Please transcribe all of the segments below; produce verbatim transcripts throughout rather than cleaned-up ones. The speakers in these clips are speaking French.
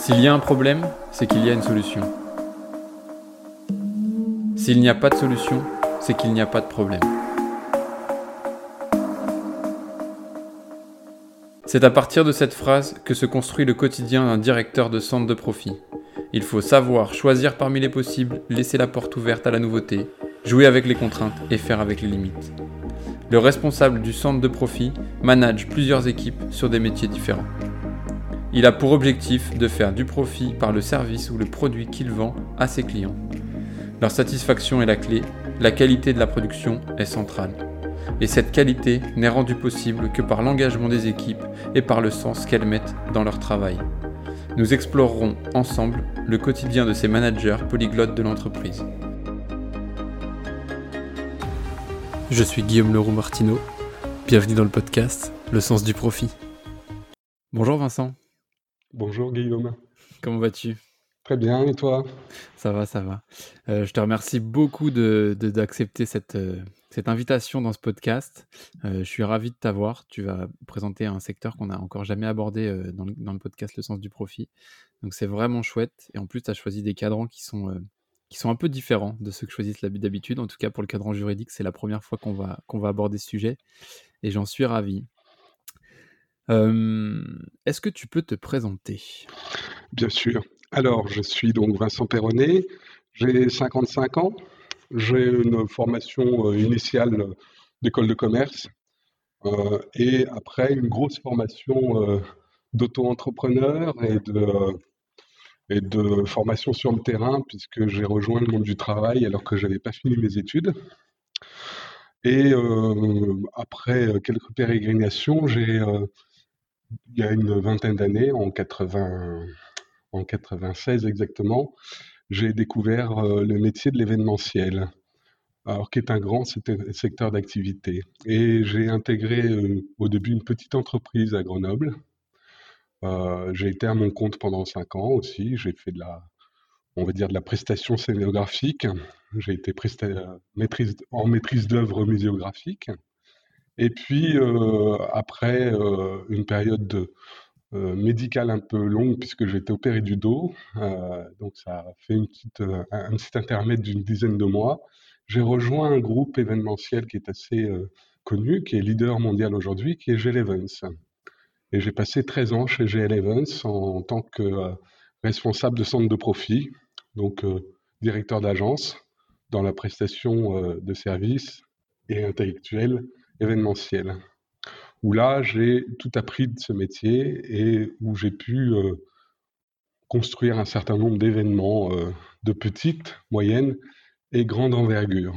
S'il y a un problème, c'est qu'il y a une solution. S'il n'y a pas de solution, c'est qu'il n'y a pas de problème. C'est à partir de cette phrase que se construit le quotidien d'un directeur de centre de profit. Il faut savoir choisir parmi les possibles, laisser la porte ouverte à la nouveauté, jouer avec les contraintes et faire avec les limites. Le responsable du centre de profit manage plusieurs équipes sur des métiers différents. Il a pour objectif de faire du profit par le service ou le produit qu'il vend à ses clients. Leur satisfaction est la clé, la qualité de la production est centrale. Et cette qualité n'est rendue possible que par l'engagement des équipes et par le sens qu'elles mettent dans leur travail. Nous explorerons ensemble le quotidien de ces managers polyglottes de l'entreprise. Je suis Guillaume Leroux-Martineau. Bienvenue dans le podcast Le sens du profit. Bonjour Vincent. Bonjour Guillaume. Comment vas-tu ? Très bien, et toi ? Ça va, ça va. Euh, je te remercie beaucoup de, de, d'accepter cette, euh, cette invitation dans ce podcast. Euh, je suis ravi de t'avoir. Tu vas présenter un secteur qu'on n'a encore jamais abordé euh, dans, le, dans le podcast Le sens du profit. Donc c'est vraiment chouette. Et en plus, tu as choisi des cadrans qui sont, euh, qui sont un peu différents de ceux que choisissent d'habitude. En tout cas, pour le cadran juridique, c'est la première fois qu'on va, qu'on va aborder ce sujet. Et j'en suis ravi. Euh, est-ce que tu peux te présenter ? Bien sûr. Alors, je suis donc Vincent Perronnet, j'ai cinquante-cinq ans, j'ai une formation euh, initiale d'école de commerce euh, et après une grosse formation euh, d'auto-entrepreneur et de, et de formation sur le terrain puisque j'ai rejoint le monde du travail alors que je n'avais pas fini mes études. Et euh, après quelques pérégrinations, j'ai... Euh, il y a une vingtaine d'années, en quatre-vingts, en quatre-vingt-seize exactement, j'ai découvert euh, le métier de l'événementiel, alors qui est un grand secteur d'activité. Et j'ai intégré euh, au début une petite entreprise à Grenoble. Euh, j'ai été à mon compte pendant cinq ans aussi. J'ai fait de la, on va dire, de la prestation scénographique. J'ai été presta- maîtrise, en maîtrise d'œuvre muséographique. Et puis euh, après euh, une période de Euh, médicale un peu longue puisque j'ai été opéré du dos, euh, donc ça a fait une petite, euh, un, un petit intermède d'une dizaine de mois. J'ai rejoint un groupe événementiel qui est assez euh, connu, qui est leader mondial aujourd'hui, qui est G L Events. Et j'ai passé treize ans chez G L Events en, en tant que euh, responsable de centre de profit, donc euh, directeur d'agence dans la prestation euh, de services et intellectuels événementiels, où là, j'ai tout appris de ce métier et où j'ai pu euh, construire un certain nombre d'événements euh, de petite, moyenne et grande envergure.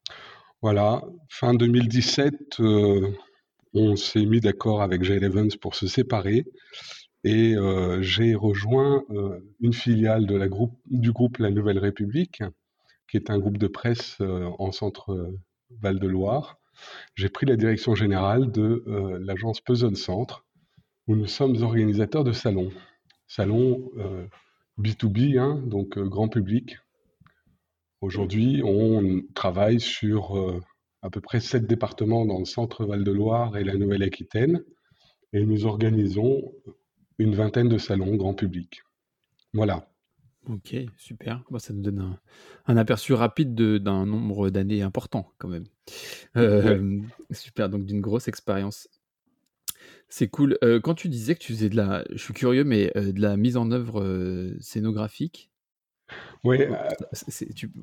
Voilà, fin deux mille dix-sept, euh, on s'est mis d'accord avec G L Events pour se séparer et euh, j'ai rejoint euh, une filiale de la groupe, du groupe La Nouvelle République, qui est un groupe de presse euh, en centre euh, Val-de-Loire. J'ai pris la direction générale de euh, l'agence Puzzle Centre, où nous sommes organisateurs de salons. Salons euh, B deux B, hein, donc euh, grand public. Aujourd'hui, on travaille sur euh, à peu près sept départements dans le centre Val-de-Loire et la Nouvelle-Aquitaine, et nous organisons une vingtaine de salons grand public. Voilà. Ok, super. Bon, ça nous donne un, un aperçu rapide de, d'un nombre d'années important quand même. Euh, ouais. Super, donc d'une grosse expérience. C'est cool. Euh, quand tu disais que tu faisais de la, je suis curieux, mais euh, de la mise en œuvre euh, scénographique. Oui. Oh, c'est, c'est, tu,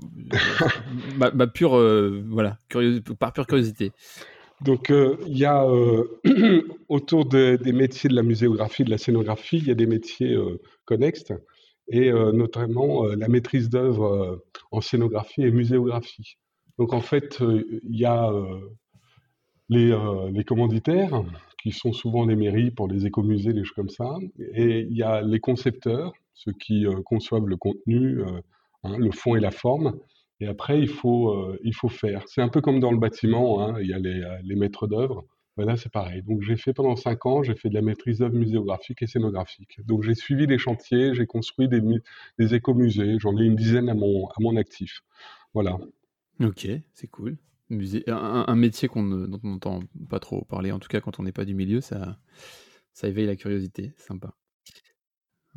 ma, ma pure, euh, voilà, curiosité, par pure curiosité. Donc, il euh, y a euh, autour de, des métiers de la muséographie, de la scénographie, il y a des métiers euh, connexes, et euh, notamment euh, la maîtrise d'œuvre euh, en scénographie et muséographie. Donc, en fait, il euh, y a euh, les, euh, les commanditaires, qui sont souvent les mairies pour les écomusées, des choses comme ça, et il y a les concepteurs, ceux qui euh, conçoivent le contenu, euh, hein, le fond et la forme. Et après, il faut, euh, il faut faire. C'est un peu comme dans le bâtiment, hein, il y a les, les maîtres d'œuvre. Ben là, c'est pareil. Donc, j'ai fait pendant cinq ans, j'ai fait de la maîtrise d'œuvre muséographique et scénographique. Donc, j'ai suivi les chantiers, j'ai construit des, des écomusées. J'en ai une dizaine à mon, à mon actif. Voilà. Ok, c'est cool. Musée, un, un métier qu'on ne, dont on n'entend pas trop parler, en tout cas quand on n'est pas du milieu, ça, ça éveille la curiosité, c'est sympa.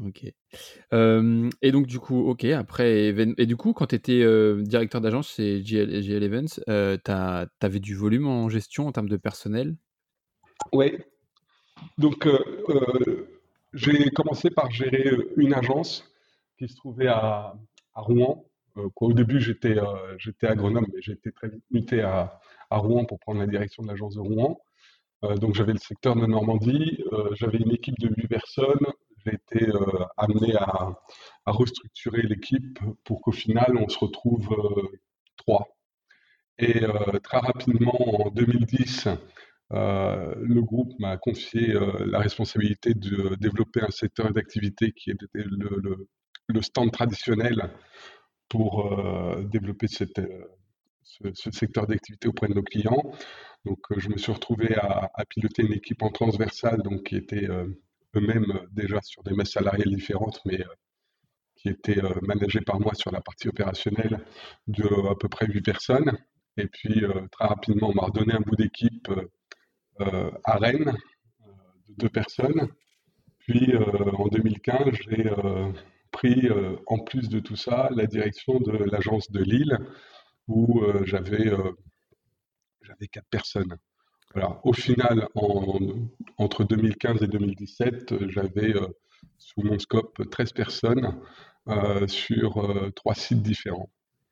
OK. Hem et donc du coup, OK, après Even et du coup, quand tu étais, heu, directeur d'agence chez J L J L Events, heu, tu as tu avais du volume en gestion en termes de personnel? Ouais, donc euh, euh, j'ai commencé par gérer euh, une agence qui se trouvait à, à Rouen. Euh, quoi, au début, j'étais euh, j'étais à Grenoble, mais j'ai été très vite muté à, à Rouen pour prendre la direction de l'agence de Rouen. Euh, donc j'avais le secteur de Normandie, euh, j'avais une équipe de huit personnes. J'ai été euh, amené à, à restructurer l'équipe pour qu'au final, on se retrouve euh, trois. Et euh, très rapidement, en deux mille dix, euh, le groupe m'a confié euh, la responsabilité de développer un secteur d'activité qui était le, le- le stand traditionnel pour euh, développer cette, euh, ce, ce secteur d'activité auprès de nos clients. Donc, euh, je me suis retrouvé à, à piloter une équipe en transversale, donc qui était euh, eux-mêmes euh, déjà sur des masses salariales différentes, mais euh, qui était euh, managée par moi sur la partie opérationnelle de euh, à peu près huit personnes. Et puis, euh, très rapidement, on m'a redonné un bout d'équipe euh, euh, à Rennes euh, de deux personnes. Puis, euh, en deux mille quinze, j'ai euh, pris, euh, en plus de tout ça, la direction de l'agence de Lille, où euh, j'avais euh, j'avais quatre personnes. Voilà. Au final, en- entre deux mille quinze et deux mille dix-sept, euh, j'avais euh, sous mon scope treize personnes euh, sur euh, trois sites différents.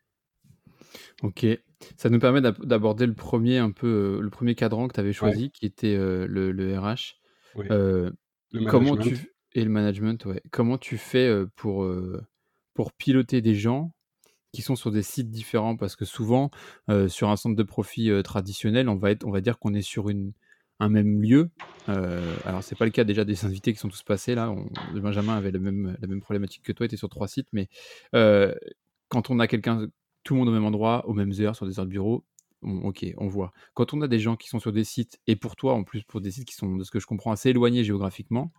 OK. Ça nous permet d'ab d'aborder le premier un peu, heu, le premier cadran que tu avais Ouais, choisi qui était, heu, le le R H. oui. Heu, Le comment management. tu et le management, ouais. Comment tu fais, heu, pour, heu, pour piloter des gens qui sont sur des sites différents? Parce que souvent, heu, sur un centre de profit, heu, traditionnel, on va être on va dire qu'on est sur une un même lieu. Heu, alors c'est pas le cas déjà des invités qui sont tous passés là. On Benjamin avait le même la même problématique que toi, était sur trois sites, mais heu, quand on a quelqu'un tout le monde au même endroit, aux mêmes heures, sur des heures de bureau, on OK, on voit. Quand on a des gens qui sont sur des sites et pour toi, en plus, pour des sites qui sont, de ce que je comprends, assez éloignés géographiquement,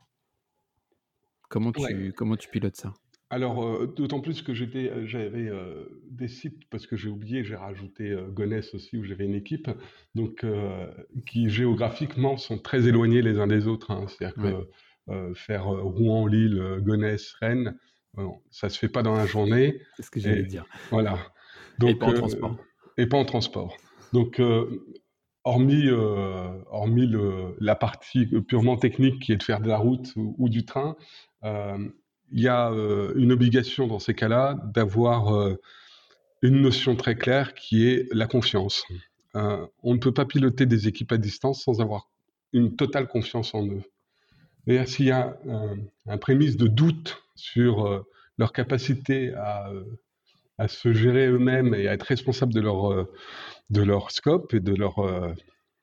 comment Ouais. tu comment tu pilotes ça? Alors, euh, d'autant plus que j'étais, euh, j'avais euh, des sites, parce que j'ai oublié, j'ai rajouté euh, Gonesse aussi, où j'avais une équipe, donc euh, qui géographiquement sont très éloignés les uns des autres, hein. C'est-à-dire Ouais, que euh, faire euh, Rouen, Lille, euh, Gonesse, Rennes, euh, ça se fait pas dans la journée. c'est ce que j'allais Et dire. voilà. Et pas Donc, en euh, transport. et pas en transport. Donc, euh, hormis, euh, hormis le- la partie purement technique qui est de faire de la route ou, ou du train, euh, il y a euh, une obligation dans ces cas-là d'avoir euh, une notion très claire qui est la confiance. Euh, on ne peut pas piloter des équipes à distance sans avoir une totale confiance en eux. Et s'il y a un, un prémisse de doute sur euh, leur capacité à, euh, à se gérer eux-mêmes et à être responsables de leur, euh, de leur scope et de, leur, euh,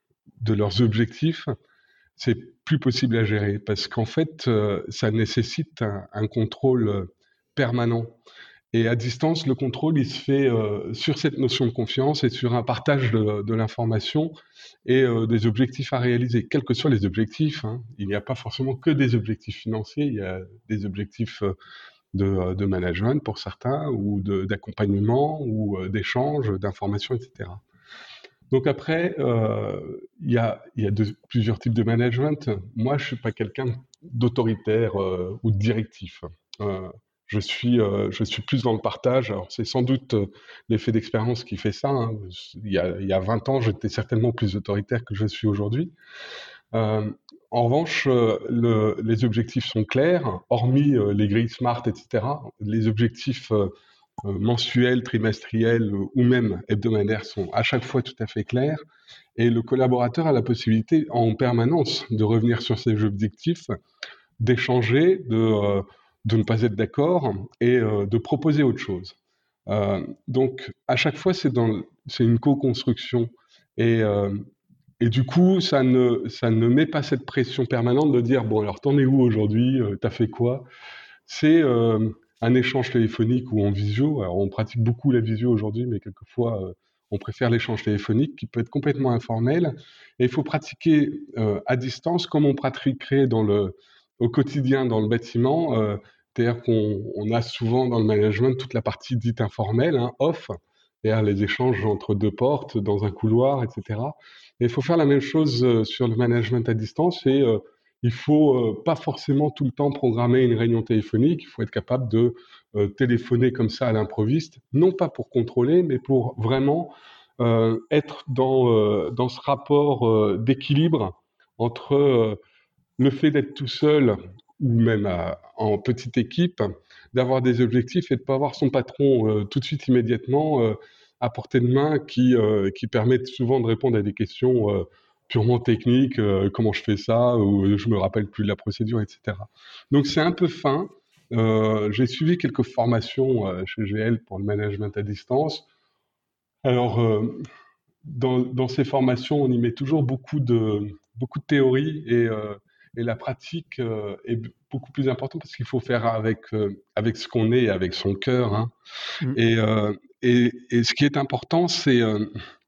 de leurs objectifs, c'est plus possible à gérer parce qu'en fait, euh, ça nécessite un, un contrôle euh, permanent. Et à distance, le contrôle, il se fait euh, sur cette notion de confiance et sur un partage de, de l'information et euh, des objectifs à réaliser, quels que soient les objectifs, hein. Il n'y a pas forcément que des objectifs financiers, il y a des objectifs euh, de, euh, de management pour certains, ou de- d'accompagnement, ou euh, d'échange, d'informations, et cetera. Donc après, euh, il y a, il y a de- plusieurs types de management. Moi, je suis pas quelqu'un d'autoritaire euh, ou de directif. Euh, je suis, euh, je suis plus dans le partage. Alors c'est sans doute euh, l'effet d'expérience qui fait ça, hein. Il y a, il y a vingt ans, j'étais certainement plus autoritaire que je suis aujourd'hui. Euh, en revanche, euh, le- les objectifs sont clairs, hormis euh, les grilles SMART, et cetera. Les objectifs euh, euh, mensuels, trimestriels euh, ou même hebdomadaires sont à chaque fois tout à fait clairs. Et le collaborateur a la possibilité en permanence de revenir sur ses objectifs, d'échanger, de, euh, de ne pas être d'accord et euh, de proposer autre chose. Euh, donc, à chaque fois, c'est dans, c'est une co-construction. Et, euh, et du coup, ça ne, ça ne met pas cette pression permanente de dire, bon, alors, t'en es où aujourd'hui? Euh, T'as fait quoi? C'est euh, un échange téléphonique ou en visio. Alors, on pratique beaucoup la visio aujourd'hui, mais quelquefois, euh, on préfère l'échange téléphonique qui peut être complètement informel. Et il faut pratiquer euh, à distance comme on pratiquerait dans le, au quotidien dans le bâtiment. Euh, c'est-à-dire qu'on on a souvent dans le management toute la partie dite informelle, hein, off, c'est-à-dire les échanges entre deux portes, dans un couloir, et cetera. Et il faut faire la même chose euh, sur le management à distance et euh, il faut euh, pas forcément tout le temps programmer une réunion téléphonique, il faut être capable de euh, téléphoner comme ça à l'improviste, non pas pour contrôler, mais pour vraiment euh, être dans, euh, dans ce rapport euh, d'équilibre entre euh, le fait d'être tout seul ou même à- en petite équipe, d'avoir des objectifs et de ne pas avoir son patron euh, tout de suite immédiatement euh, à portée de main qui, euh, qui permettent souvent de répondre à des questions euh, purement techniques, euh, comment je fais ça, ou euh, je me rappelle plus de la procédure, et cetera. Donc c'est un peu fin. Euh, j'ai suivi quelques formations euh, chez G L pour le management à distance. Alors, euh, dans, dans ces formations, on y met toujours beaucoup de, beaucoup de théorie et, euh, et la pratique euh, est b- beaucoup plus importante parce qu'il faut faire avec, euh, avec ce qu'on est, avec son cœur, hein. Mm. Et, euh, et, et ce qui est important, c'est euh,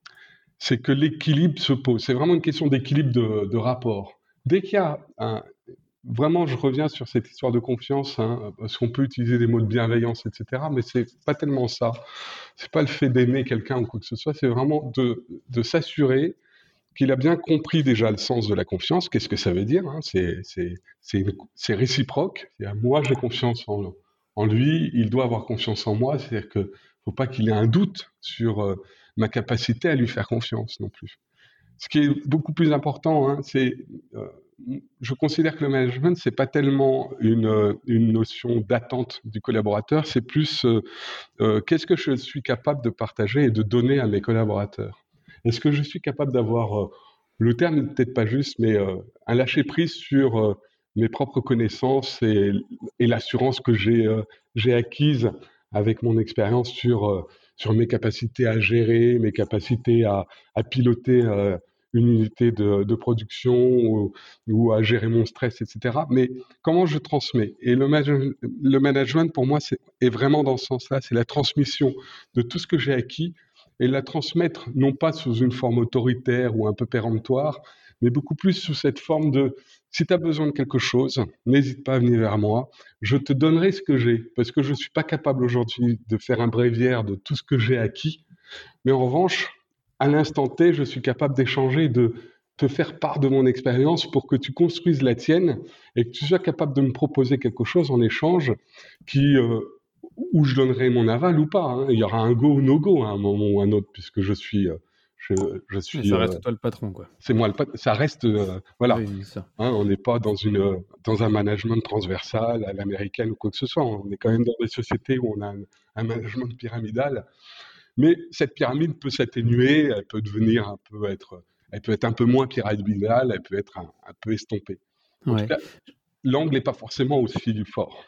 c'est que l'équilibre se pose. C'est vraiment une question d'équilibre de, de rapport. Dès qu'il y a un, vraiment, je reviens sur cette histoire de confiance, hein, parce qu'on peut utiliser des mots de bienveillance, et cetera, mais c'est pas tellement ça. C'est pas le fait d'aimer quelqu'un ou quoi que ce soit, c'est vraiment de, de s'assurer qu'il a bien compris déjà le sens de la confiance. Qu'est-ce que ça veut dire, hein? C'est c'est- c'est une- c'est réciproque. C'est-à-dire, moi, j'ai confiance en, en lui, il doit avoir confiance en moi. C'est-à-dire que faut pas qu'il ait un doute sur euh, ma capacité à lui faire confiance non plus. Ce qui est beaucoup plus important, hein, c'est, euh, je considère que le management, c'est pas tellement une, euh, une notion d'attente du collaborateur, c'est plus euh, euh, qu'est-ce que je suis capable de partager et de donner à mes collaborateurs. Est-ce que je suis capable d'avoir, euh, le terme n'est peut-être pas juste, mais euh, un lâcher-prise sur euh, mes propres connaissances et, et l'assurance que j'ai euh, j'ai acquise avec mon expérience sur, euh, sur mes capacités à gérer, mes capacités à, à piloter euh, une unité de, de production ou, ou à gérer mon stress, et cetera. Mais comment je transmets? Et le, manage- le management, pour moi, c'est, est vraiment dans ce sens-là. C'est la transmission de tout ce que j'ai acquis et la transmettre non pas sous une forme autoritaire ou un peu péremptoire, mais beaucoup plus sous cette forme de si tu as besoin de quelque chose, n'hésite pas à venir vers moi, je te donnerai ce que j'ai, parce que je ne suis pas capable aujourd'hui de faire un bréviaire de tout ce que j'ai acquis, mais en revanche, à l'instant T, je suis capable d'échanger, de te faire part de mon expérience pour que tu construises la tienne et que tu sois capable de me proposer quelque chose en échange qui, euh, où je donnerai mon aval ou pas, hein. Il y aura un go ou no go à un moment ou un autre, puisque je suis, euh, je, je Mais suis, ça euh, reste toi le patron, quoi. c'est moi le pat- ça reste, euh, voilà, Oui, bien sûr. hein, on n'est pas dans une, dans un management transversal à l'américaine ou quoi que ce soit. On est quand même dans des sociétés où on a un, un management pyramidal, mais cette pyramide peut s'atténuer, elle peut devenir un peu être, elle peut être un peu moins pyramidale, elle peut être un, un peu estompée. En tout Ouais, cas, l'angle n'est pas forcément aussi fort.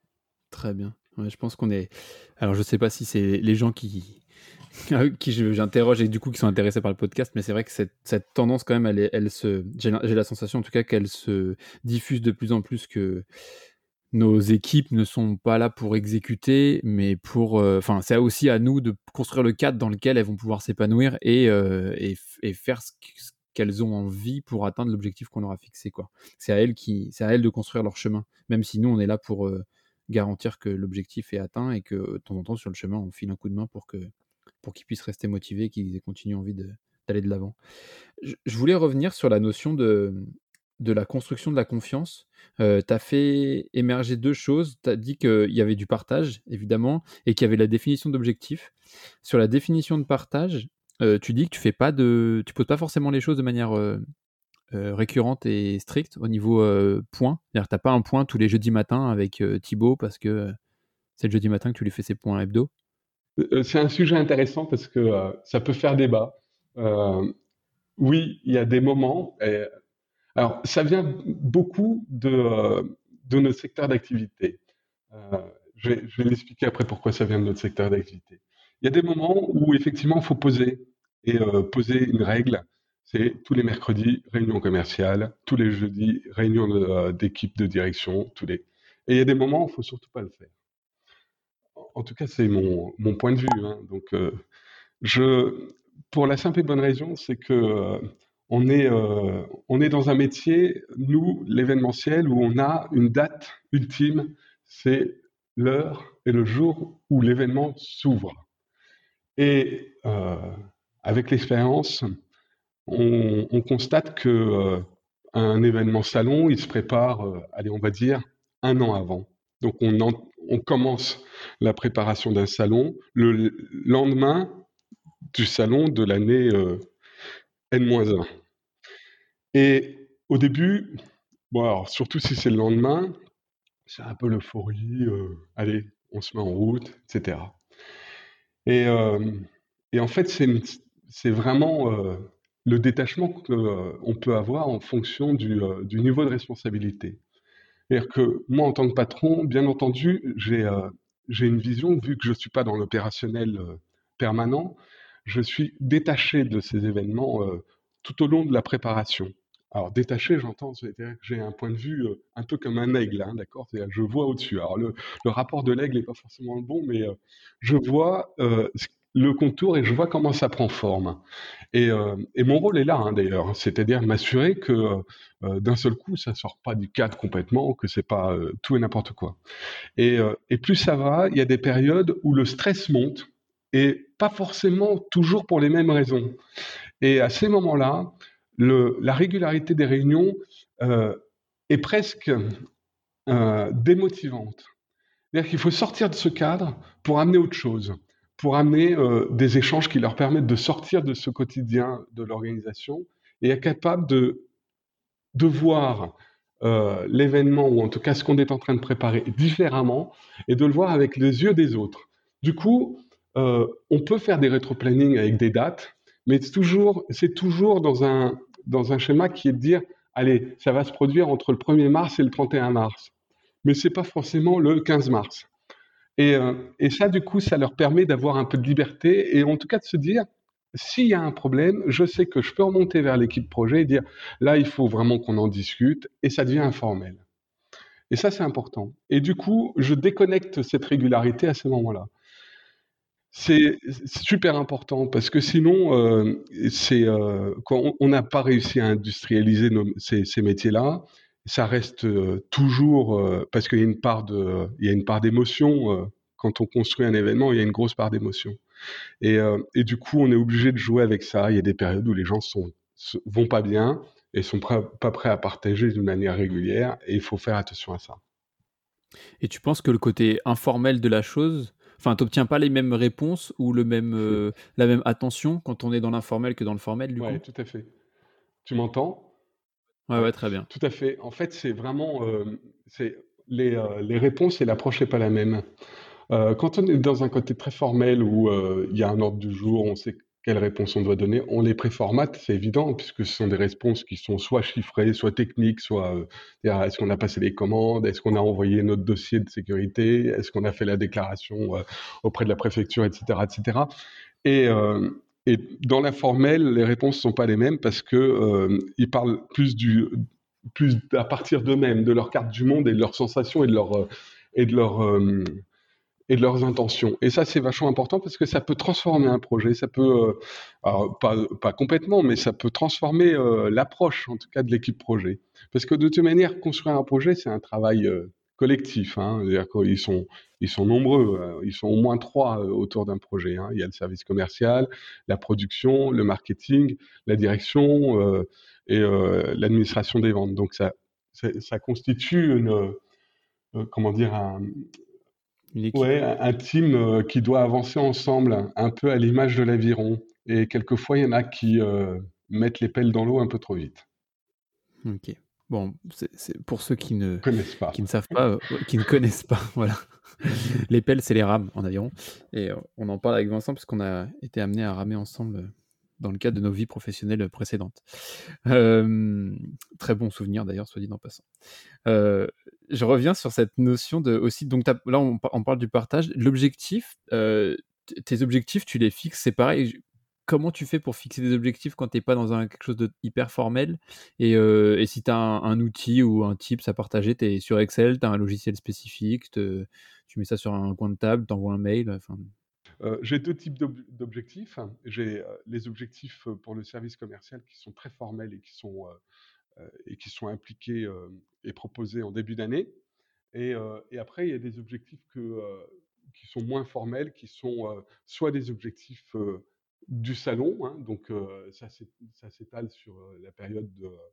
très bien. Ouais, je pense qu'on est. Alors, je sais pas si c'est les gens qui qui je- j'interroge et du coup qui sont intéressés par le podcast, mais c'est vrai que cette, cette tendance quand même, elle, est- elle se, j'ai la j'ai la sensation en tout cas qu'elle se diffuse de plus en plus, que nos équipes ne sont pas là pour exécuter, mais pour, euh, enfin, c'est aussi à nous de construire le cadre dans lequel elles vont pouvoir s'épanouir et, euh, et, f- et faire ce qu- ce qu'elles ont envie pour atteindre l'objectif qu'on leur a fixé, quoi. C'est à elles qui, c'est à elles de construire leur chemin, même si nous on est là pour euh, garantir que l'objectif est atteint et que de temps en temps sur le chemin on file un coup de main pour que pour qu'ils puissent rester motivés, qu'ils aient continué envie de- d'aller de l'avant. Je, je voulais revenir sur la notion de, de la construction de la confiance. Euh, tu as fait émerger deux choses. Tu as dit qu'il y avait du partage, évidemment, et qu'il y avait la définition d'objectifs. Sur la définition de partage, euh, tu dis que tu fais pas de, tu poses pas forcément les choses de manière euh, euh, récurrente et stricte au niveau euh, point. C'est-à-dire que t'as pas un point tous les jeudis matins avec euh, Thibaut parce que euh, c'est le jeudi matin que tu lui fais ses points hebdo. Euh, C'est un sujet intéressant parce que euh, ça peut faire débat. Euh, oui, il y a des moments. et- alors, ça vient beaucoup de, euh, de notre secteur d'activité. Euh, je vais, je vais l'expliquer après pourquoi ça vient de notre secteur d'activité. Il y a des moments où effectivement il faut poser et euh, poser une règle. C'est tous les mercredis réunion commerciale, tous les jeudis réunion de, euh, d'équipe de direction, tous les. Et il y a des moments où il faut surtout pas le faire. En, en tout cas, c'est mon, mon point de vue, hein. Donc, euh, je, pour la simple et bonne raison, c'est que euh, on est, euh, on est dans un métier, nous, l'événementiel, où on a une date ultime, c'est l'heure et le jour où l'événement s'ouvre. Et euh, avec l'expérience, on, on constate que euh, un événement salon, il se prépare, euh, allez, on va dire, un an avant. Donc on, en- on commence la préparation d'un salon le lendemain du salon de l'année euh, N un. Et au début, bon alors, surtout si c'est le lendemain, c'est un peu l'euphorie, euh, allez, on se met en route, et cetera. Et, euh, et en fait, c'est une- c'est vraiment euh, le détachement qu'on peut avoir en fonction du, euh, du niveau de responsabilité. C'est-à-dire que moi, en tant que patron, bien entendu, j'ai euh, j'ai une vision, vu que je ne suis pas dans l'opérationnel euh, permanent, je suis détaché de ces événements euh, tout au long de la préparation. Alors, détaché, j'entends, c'est-à-dire que j'ai un point de vue euh, un peu comme un aigle, hein, d'accord? C'est-à-dire que je vois au-dessus. Alors, le, le rapport de l'aigle n'est pas forcément le bon, mais euh, je vois euh, le contour et je vois comment ça prend forme. Et, euh, et mon rôle est là, hein, d'ailleurs, c'est-à-dire m'assurer que euh, d'un seul coup, ça sort pas du cadre complètement, que c'est pas euh, tout et n'importe quoi. Et, euh, et plus ça va, il y a des périodes où le stress monte, et pas forcément toujours pour les mêmes raisons. Et à ces moments-là, le, la régularité des réunions euh, est presque euh, démotivante. C'est-à-dire qu'il faut sortir de ce cadre pour amener autre chose, pour amener euh, des échanges qui leur permettent de sortir de ce quotidien de l'organisation et être capable de, de voir euh, l'événement, ou en tout cas ce qu'on est en train de préparer, différemment, et de le voir avec les yeux des autres. Du coup, euh, on peut faire des rétro-planning avec des dates, mais c'est toujours, c'est toujours dans, un, dans un schéma qui est de dire, allez, ça va se produire entre le premier mars et le trente et un mars. Mais c'est pas forcément le quinze mars. Et, euh, et ça, du coup, ça leur permet d'avoir un peu de liberté et en tout cas de se dire, s'il y a un problème, je sais que je peux remonter vers l'équipe projet et dire, là, il faut vraiment qu'on en discute et ça devient informel. Et ça, c'est important. Et du coup, je déconnecte cette régularité à ce moment-là. C'est super important parce que sinon, euh, c'est euh, quand on n'a pas réussi à industrialiser nos, ces, ces métiers-là, ça reste euh, toujours euh, parce qu'il y a une part de, il y a une part d'émotion. Euh, quand on construit un événement, il y a une grosse part d'émotion. Et, euh, et du coup, on est obligé de jouer avec ça. Il y a des périodes où les gens sont, se- vont pas bien et sont prêts- pas prêts à partager d'une manière régulière. Et il faut faire attention à ça. Et tu penses que le côté informel de la chose, enfin, t'obtiens pas les mêmes réponses ou le même, euh, la même attention quand on est dans l'informel que dans le formel, du Ouais, coup? tout à fait. Tu m'entends? Ouais, Ouais, ouais, très bien. tout à fait. En fait, c'est vraiment, euh, c'est les, euh, les réponses et l'approche n'est pas la même. Euh, quand on est dans un côté très formel où euh, il y a un ordre du jour, on sait quelle réponse on doit donner, on les préformate, c'est évident, puisque ce sont des réponses qui sont soit chiffrées, soit techniques, soit euh, c'est-à-dire, est-ce qu'on a passé les commandes, est-ce qu'on a envoyé notre dossier de sécurité, est-ce qu'on a fait la déclaration euh, auprès de la préfecture, et cetera, et cetera. Et, euh, et dans l'informel, les réponses ne sont pas les mêmes parce que euh, ils parlent plus du plus à partir d'eux-mêmes, de leur carte du monde et de leurs sensations et de leur euh, et de leur euh, et de leurs intentions. Et ça, c'est vachement important parce que ça peut transformer un projet. Ça peut, euh, alors pas, pas complètement, mais ça peut transformer euh, l'approche, en tout cas, de l'équipe projet. Parce que de toute manière, construire un projet, c'est un travail euh, collectif. Hein. C'est-à-dire qu'ils sont, ils sont nombreux. euh, Ils sont au moins trois euh, autour d'un projet. Hein. Il y a le service commercial, la production, le marketing, la direction euh, et euh, l'administration des ventes. Donc ça, ça, ça constitue une, euh, comment dire, un, Une équipe. ouais, un un team euh, qui doit avancer ensemble, un peu à l'image de l'aviron. Et quelquefois, il y en a qui euh, mettent les pelles dans l'eau un peu trop vite. Ok. Bon, c'est c'est pour ceux qui ne, Ils connaissent pas. qui ne savent pas, euh, ouais, qui ne connaissent pas, voilà. Les pelles, c'est les rames en aviron. Et euh, on en parle avec Vincent parce qu'on a été amenés à ramer ensemble euh, dans le cadre de nos vies professionnelles précédentes. Euh, très bon souvenir d'ailleurs, soit dit en passant. Euh, je reviens sur cette notion de aussi. Donc t'as- là, on, par- on parle du partage. L'objectif, euh, t- tes objectifs, tu les fixes, c'est pareil. Comment tu fais pour fixer des objectifs quand t'es pas dans un, quelque chose de hyper formel et, euh, et si tu as un, un outil ou un tips à partager, tu es sur Excel, tu as un logiciel spécifique, te- tu mets ça sur un coin de table, tu envoies un mail. Enfin, Euh, j'ai deux types d'ob- d'objectifs. J'ai euh, les objectifs euh, pour le service commercial qui sont très formels et qui sont, euh, euh, et qui sont impliqués euh, et proposés en début d'année. Et, euh, et après, il y a des objectifs que, euh, qui sont moins formels, qui sont euh, soit des objectifs euh, du salon, hein, donc euh, ça s'é- ça s'étale sur euh, la période de,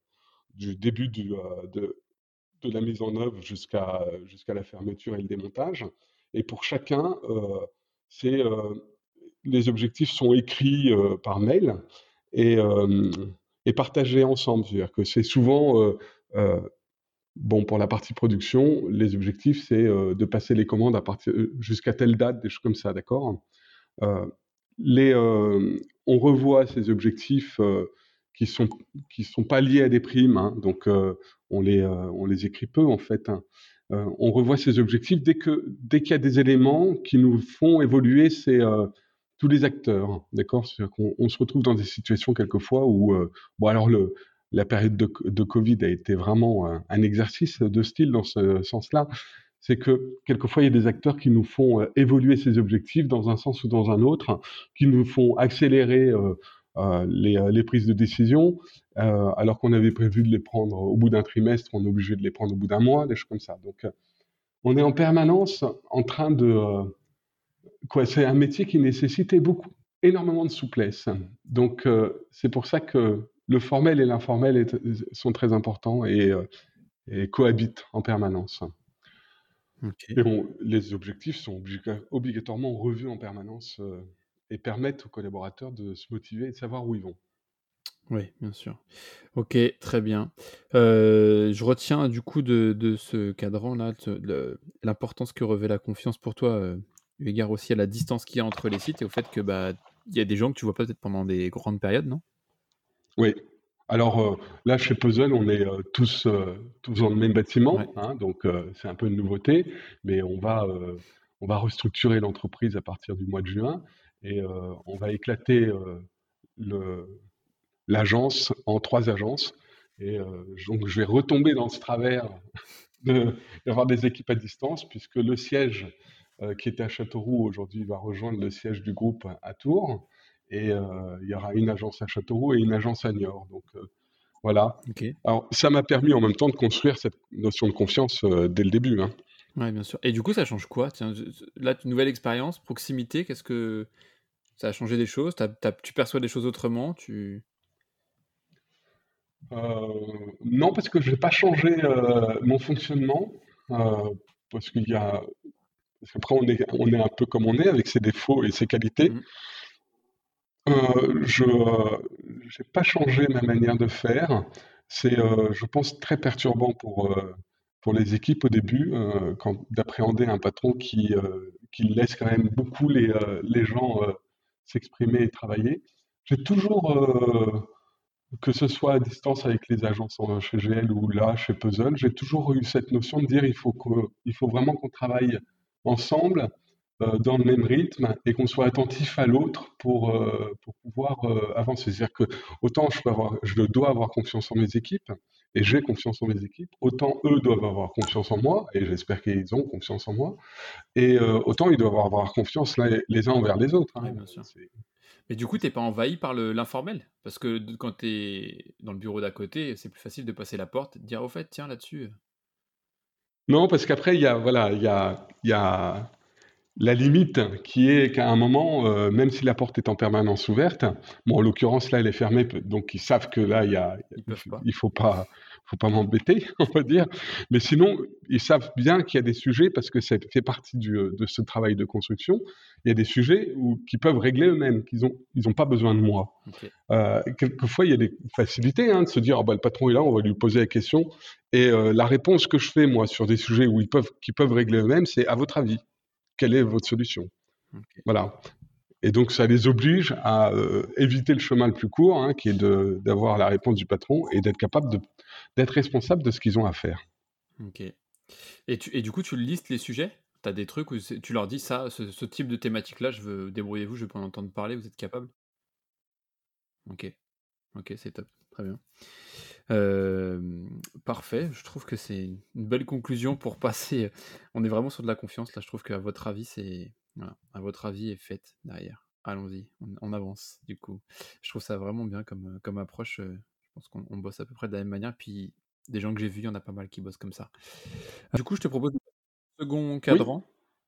du début du, euh, de, de la mise en œuvre jusqu'à jusqu'à la fermeture et le démontage. Et pour chacun, euh, c'est, euh, les objectifs sont écrits euh, par mail et, euh, et partagés ensemble. C'est-à-dire que c'est souvent, euh, euh, bon, pour la partie production, les objectifs, c'est euh, de passer les commandes à partir jusqu'à telle date, des choses comme ça, d'accord. euh, les, euh, on revoit ces objectifs euh, qui sont qui sont pas liés à des primes, hein, donc euh, on les euh, on les écrit peu en fait, hein. Euh, on revoit ces objectifs dès que dès qu'il y a des éléments qui nous font évoluer ces euh, tous les acteurs, d'accord. C'est-à-dire qu'on on se retrouve dans des situations quelquefois où euh, bon alors le la période de, de Covid a été vraiment un, un exercice de style dans ce sens-là. C'est que quelquefois, il y a des acteurs qui nous font euh, évoluer ces objectifs dans un sens ou dans un autre, qui nous font accélérer euh, euh, les, euh, les prises de décision, euh, alors qu'on avait prévu de les prendre au bout d'un trimestre, on est obligé de les prendre au bout d'un mois, des choses comme ça. Donc, euh, on est en permanence en train de... euh, quoi, c'est un métier qui nécessitait beaucoup, énormément de souplesse. Donc, euh, c'est pour ça que le formel et l'informel est- sont très importants et, euh, et cohabitent en permanence. Ok. Et on, les objectifs sont obliga- obligatoirement revus en permanence euh, et permettent aux collaborateurs de se motiver et de savoir où ils vont. Oui, bien sûr. Ok, très bien. Euh, je retiens du coup de, de ce cadran-là de- de- l'importance que revêt la confiance pour toi, euh, eu égard aussi à la distance qu'il y a entre les sites et au fait que bah il y a des gens que tu vois pas peut-être pendant des grandes périodes, non? Oui. Alors euh, là, chez Puzzle, on est euh, tous, euh, tous dans le même Ouais. bâtiment, hein, donc euh, c'est un peu une nouveauté, mais on va, euh, on va restructurer l'entreprise à partir du mois de juin et euh, on va éclater euh, le, l'agence en trois agences. Et euh, donc, je vais retomber dans ce travers de- d'avoir des équipes à distance, puisque le siège euh, qui était à Châteauroux aujourd'hui va rejoindre le siège du groupe à Tours. Et euh, il y aura une agence à Châteauroux et une agence à Niort. Donc euh, voilà. Ok. Alors ça m'a permis en même temps de construire cette notion de confiance euh, dès le début, hein. Ouais, bien sûr. Et du coup, ça change quoi? Tiens, je- je- là, une nouvelle expérience, proximité, qu'est-ce que ça a changé des choses? T'as- t'as- tu perçois des choses autrement? Tu... Euh, non, parce que je n'ai pas changé euh, mon fonctionnement. euh, parce qu'il y a, parce qu'après on est, on est un peu comme on est avec ses défauts et ses qualités. Mm. Euh, je n'ai pas changé ma manière de faire. C'est, euh, je pense, très perturbant pour, euh, pour les équipes au début, euh, quand, d'appréhender un patron qui, euh, qui laisse quand même beaucoup les, euh, les gens euh, s'exprimer et travailler. J'ai toujours, euh, que ce soit à distance avec les agences en- chez G L ou là, chez Puzzle, j'ai toujours eu cette notion de dire il faut, que, il faut vraiment qu'on travaille ensemble euh, dans le même rythme et qu'on soit attentif à l'autre pour, euh, pour pouvoir euh, avancer. C'est-à-dire que autant je, peux avoir, je dois avoir confiance en mes équipes et j'ai confiance en mes équipes, autant eux doivent avoir confiance en moi et j'espère qu'ils ont confiance en moi, et euh, autant ils doivent avoir confiance les, les uns envers les autres, Ouais, hein. bien sûr. C'est- Mais du coup, t'es pas envahi par le- l'informel? Parce que de- quand t'es dans le bureau d'à côté, c'est plus facile de passer la porte et de dire au fait, tiens, là-dessus. euh, Non, parce qu'après, il y a, voilà, il y a, il y a la limite qui est qu'à un moment, euh, même si la porte est en permanence ouverte, bon, en l'occurrence, là, elle est fermée, pe- donc ils savent que là, il y a, Ils il peuvent faut pas. il faut pas, faut pas m'embêter, on va dire. Mais sinon, ils savent bien qu'il y a des sujets, parce que ça fait partie du, euh, de ce travail de construction, il y a des sujets où, qui peuvent régler eux-mêmes, qu'ils ont, ils ont pas besoin de moi. Ok. Euh, quelquefois, il y a des facilités, hein, de se dire, ah bah, le patron est là, on va lui poser la question. Et euh, la réponse que je fais, moi, sur des sujets où ils peuvent, qui peuvent régler eux-mêmes, c'est à votre avis, quelle est votre solution? Ok. Voilà. Et donc, ça les oblige à euh, éviter le chemin le plus court, hein, qui est de- d'avoir la réponse du patron et d'être capable de- d'être responsable de ce qu'ils ont à faire. Ok. Et, tu, et du coup, tu listes les sujets? T'as des trucs où c'est- tu leur dis ça, ce, ce type de thématique-là, je veux débrouillez-vous, je veux pas en entendre parler, vous êtes capable? Ok. Ok, c'est top. Très bien. Euh, parfait. Je trouve que c'est une belle conclusion pour passer. On est vraiment sur de la confiance là. Je trouve qu'à votre avis, c'est voilà, à votre avis est faite derrière. Allons-y, on, on avance du coup. Je trouve ça vraiment bien comme, comme approche. euh, Je pense qu'on on bosse à peu près de la même manière. Puis des gens que j'ai vus, il y en a pas mal qui bossent comme ça. Du coup, je te propose un second Oui, cadran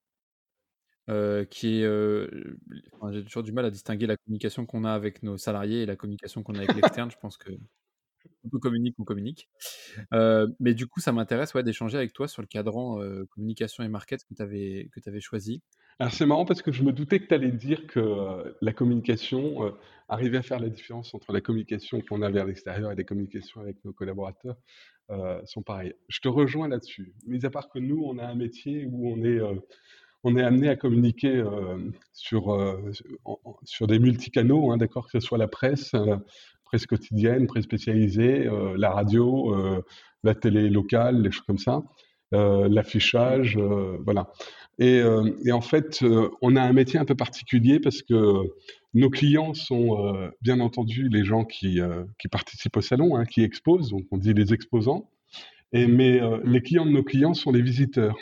euh, qui est. euh, enfin, j'ai toujours du mal à distinguer la communication qu'on a avec nos salariés et la communication qu'on a avec l'externe. Je pense que on communique, on communique. Euh, mais du coup, ça m'intéresse ouais, d'échanger avec toi sur le cadran euh, communication et market que tu avais, que tu avais choisi. Alors c'est marrant parce que je me doutais que tu allais dire que euh, la communication, euh, arriver à faire la différence entre la communication qu'on a vers l'extérieur et la communication avec nos collaborateurs euh, sont pareilles. Je te rejoins là-dessus. Mis à part que nous, on a un métier où on est, euh, on est amené à communiquer euh, sur, euh, en- en- sur des multicanaux, hein, d'accord, que ce soit la presse, euh, presse quotidienne, presse spécialisée, euh, la radio, euh, la télé locale, des choses comme ça, euh, Mm. l'affichage, euh, voilà. Et, euh, et en fait, euh, on a un métier un peu particulier parce que nos clients sont euh, bien entendu les gens qui, euh, qui participent au salon, hein, qui exposent, donc on dit les exposants. Et, mais euh, Mm. les clients de nos clients sont les visiteurs.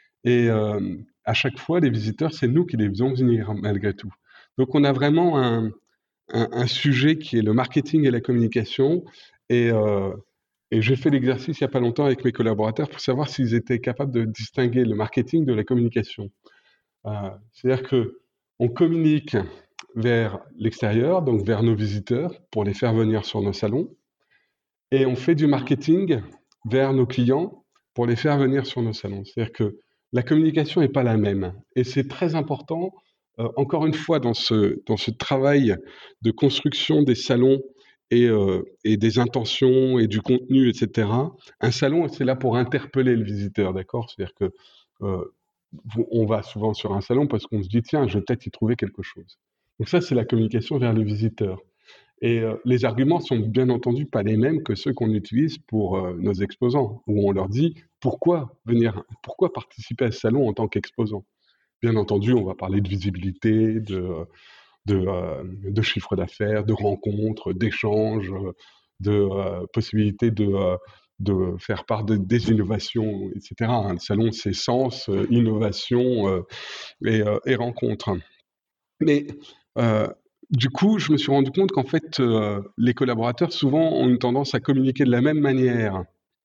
Et euh, à chaque fois, les visiteurs, c'est nous qui les faisons venir, malgré tout. Donc, on a vraiment un, un, un sujet qui est le marketing et la communication. Et, euh, et j'ai fait l'exercice il n'y a pas longtemps avec mes collaborateurs pour savoir s'ils étaient capables de distinguer le marketing de la communication. Euh, c'est-à-dire que on communique vers l'extérieur, donc vers nos visiteurs, pour les faire venir sur nos salons. Et on fait du Mm. marketing vers nos clients pour les faire venir sur nos salons. C'est-à-dire que la communication n'est pas la même. Et c'est très important, euh, encore une fois, dans ce, dans ce travail de construction des salons et, euh, et des intentions et du contenu, et cetera. Un salon, c'est là pour interpeller le visiteur, d'accord? C'est-à-dire que euh, on va souvent sur un salon parce qu'on se dit, tiens, je vais peut-être y trouver quelque chose. Donc ça, c'est la communication vers le visiteur. Et euh, les arguments sont bien entendu pas les mêmes que ceux qu'on utilise pour euh, nos exposants, où on leur dit pourquoi venir, pourquoi participer à ce salon en tant qu'exposant. Bien entendu, on va parler de visibilité, de, de, euh, de chiffre d'affaires, de rencontres, d'échanges, de euh, possibilités de, euh, de faire part de, des innovations, et cetera. Un salon, c'est sens, euh, innovation euh, et, euh, et rencontres. Mais euh, du coup, je me suis rendu compte qu'en fait, euh, les collaborateurs souvent ont une tendance à communiquer de la même manière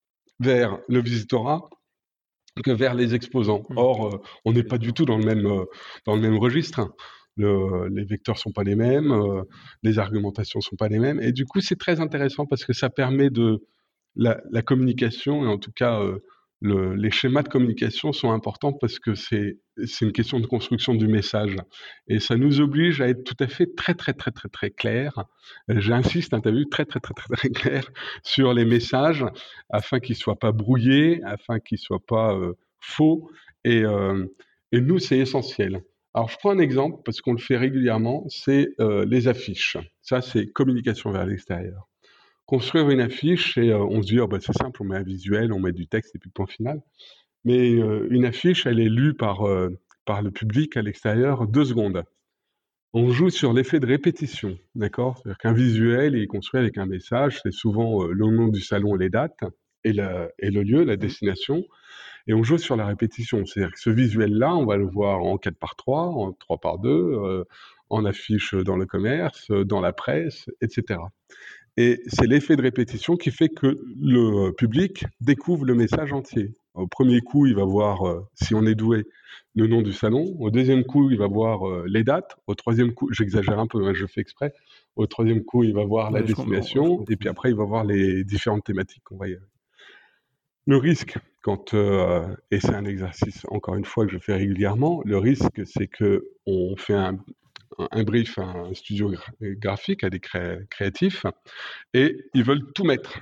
vers le visitorat que vers les exposants. Mm. Or, euh, on n'est C'est pas du sûr. tout dans le même, euh, dans le même registre. Le, les vecteurs sont pas les mêmes, euh, les argumentations sont pas les mêmes, et du coup, c'est très intéressant parce que ça permet de la, la communication, et en tout cas, euh, le, les schémas de communication sont importants parce que c'est c'est une question de construction du message. Et ça nous oblige à être tout à fait très, très, très, très, très clair. Euh, J'insiste, hein, t'as vu, très, très, très, très, très clair sur les messages afin qu'ils soient pas brouillés, afin qu'ils soient pas euh, faux. Et, euh, et nous, c'est essentiel. Alors, je prends un exemple parce qu'on le fait régulièrement, c'est euh, les affiches. Ça, c'est communication vers l'extérieur. Construire une affiche, et euh, on se dit, oh, bah, c'est simple, on met un visuel, on met du texte et puis point final. Mais euh, une affiche, elle est lue par, euh, par le public à l'extérieur deux secondes. On joue sur l'effet de répétition, d'accord? C'est-à-dire qu'un visuel est construit avec un message, c'est souvent euh, le nom du salon et les dates, et, la, et le lieu, la Mm. destination, et on joue sur la répétition. C'est-à-dire que ce visuel-là, on va le voir en quatre par trois, en trois par deux, euh, en affiche dans le commerce, dans la presse, et cetera. Et c'est l'effet de répétition qui fait que le public découvre le message entier. Au premier coup, il va voir, euh, si on est doué, le nom du salon. Au deuxième coup, il va voir euh, les dates. Au troisième coup, j'exagère un peu, hein, je fais exprès. Au troisième coup, il va voir la Ouais, je comprends. Ouais, je destination. Et puis comprends. après, il va voir les différentes thématiques qu'on va y... Le risque, quand, euh, et c'est un exercice, encore une fois, que je fais régulièrement, le risque, c'est que on fait un, un brief à un studio gra- graphique, à des cré- créatifs, et ils veulent tout mettre.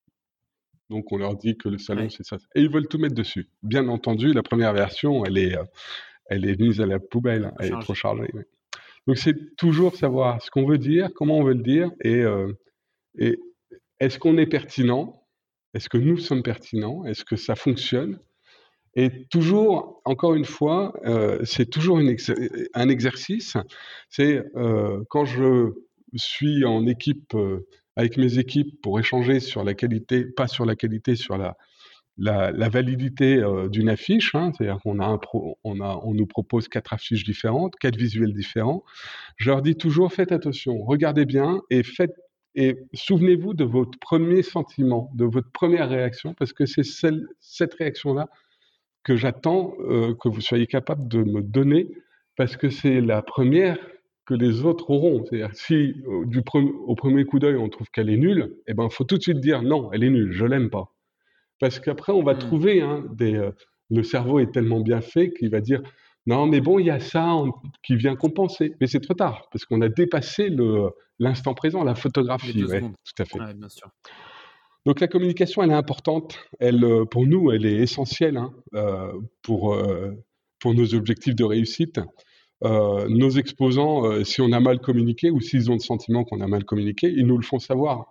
Donc on leur dit que le salon Ouais, c'est ça. Et ils veulent tout mettre dessus. Bien entendu, la première version, elle est, euh, elle est mise à la poubelle, un peu elle est trop chargé. chargée. Ouais. Donc c'est toujours savoir ce qu'on veut dire, comment on veut le dire, et, euh, et est-ce qu'on est pertinent, est-ce que nous sommes pertinents, est-ce que ça fonctionne. Et toujours, encore une fois, euh, c'est toujours une ex- un exercice. C'est euh, quand je suis en équipe, euh, avec mes équipes pour échanger sur la qualité, pas sur la qualité, sur la, la, la validité euh, d'une affiche. Hein, c'est-à-dire qu'on a un pro, on a, on nous propose quatre affiches différentes, quatre visuels différents. Je leur dis toujours, faites attention, regardez bien et faites et souvenez-vous de votre premier sentiment, de votre première réaction, parce que c'est celle, cette réaction-là que j'attends euh, que vous soyez capable de me donner, parce que c'est la première que les autres auront. C'est-à-dire, si euh, du pre- au premier coup d'œil, on trouve qu'elle est nulle, eh ben, faut tout de suite dire non, elle est nulle, je l'aime pas. Parce qu'après, on va Mm. trouver, hein, des, euh, le cerveau est tellement bien fait qu'il va dire non, mais bon, il y a ça en- qui vient compenser. Mais c'est trop tard, parce qu'on a dépassé le, l'instant présent, la Les photographie, deux ouais, secondes. tout à fait. Ouais, bien sûr. Donc la communication, elle est importante. Elle, euh, pour nous, elle est essentielle, hein, euh, pour, euh, pour nos objectifs de réussite. Euh, nos exposants, euh, si on a mal communiqué ou s'ils ont le sentiment qu'on a mal communiqué, ils nous le font savoir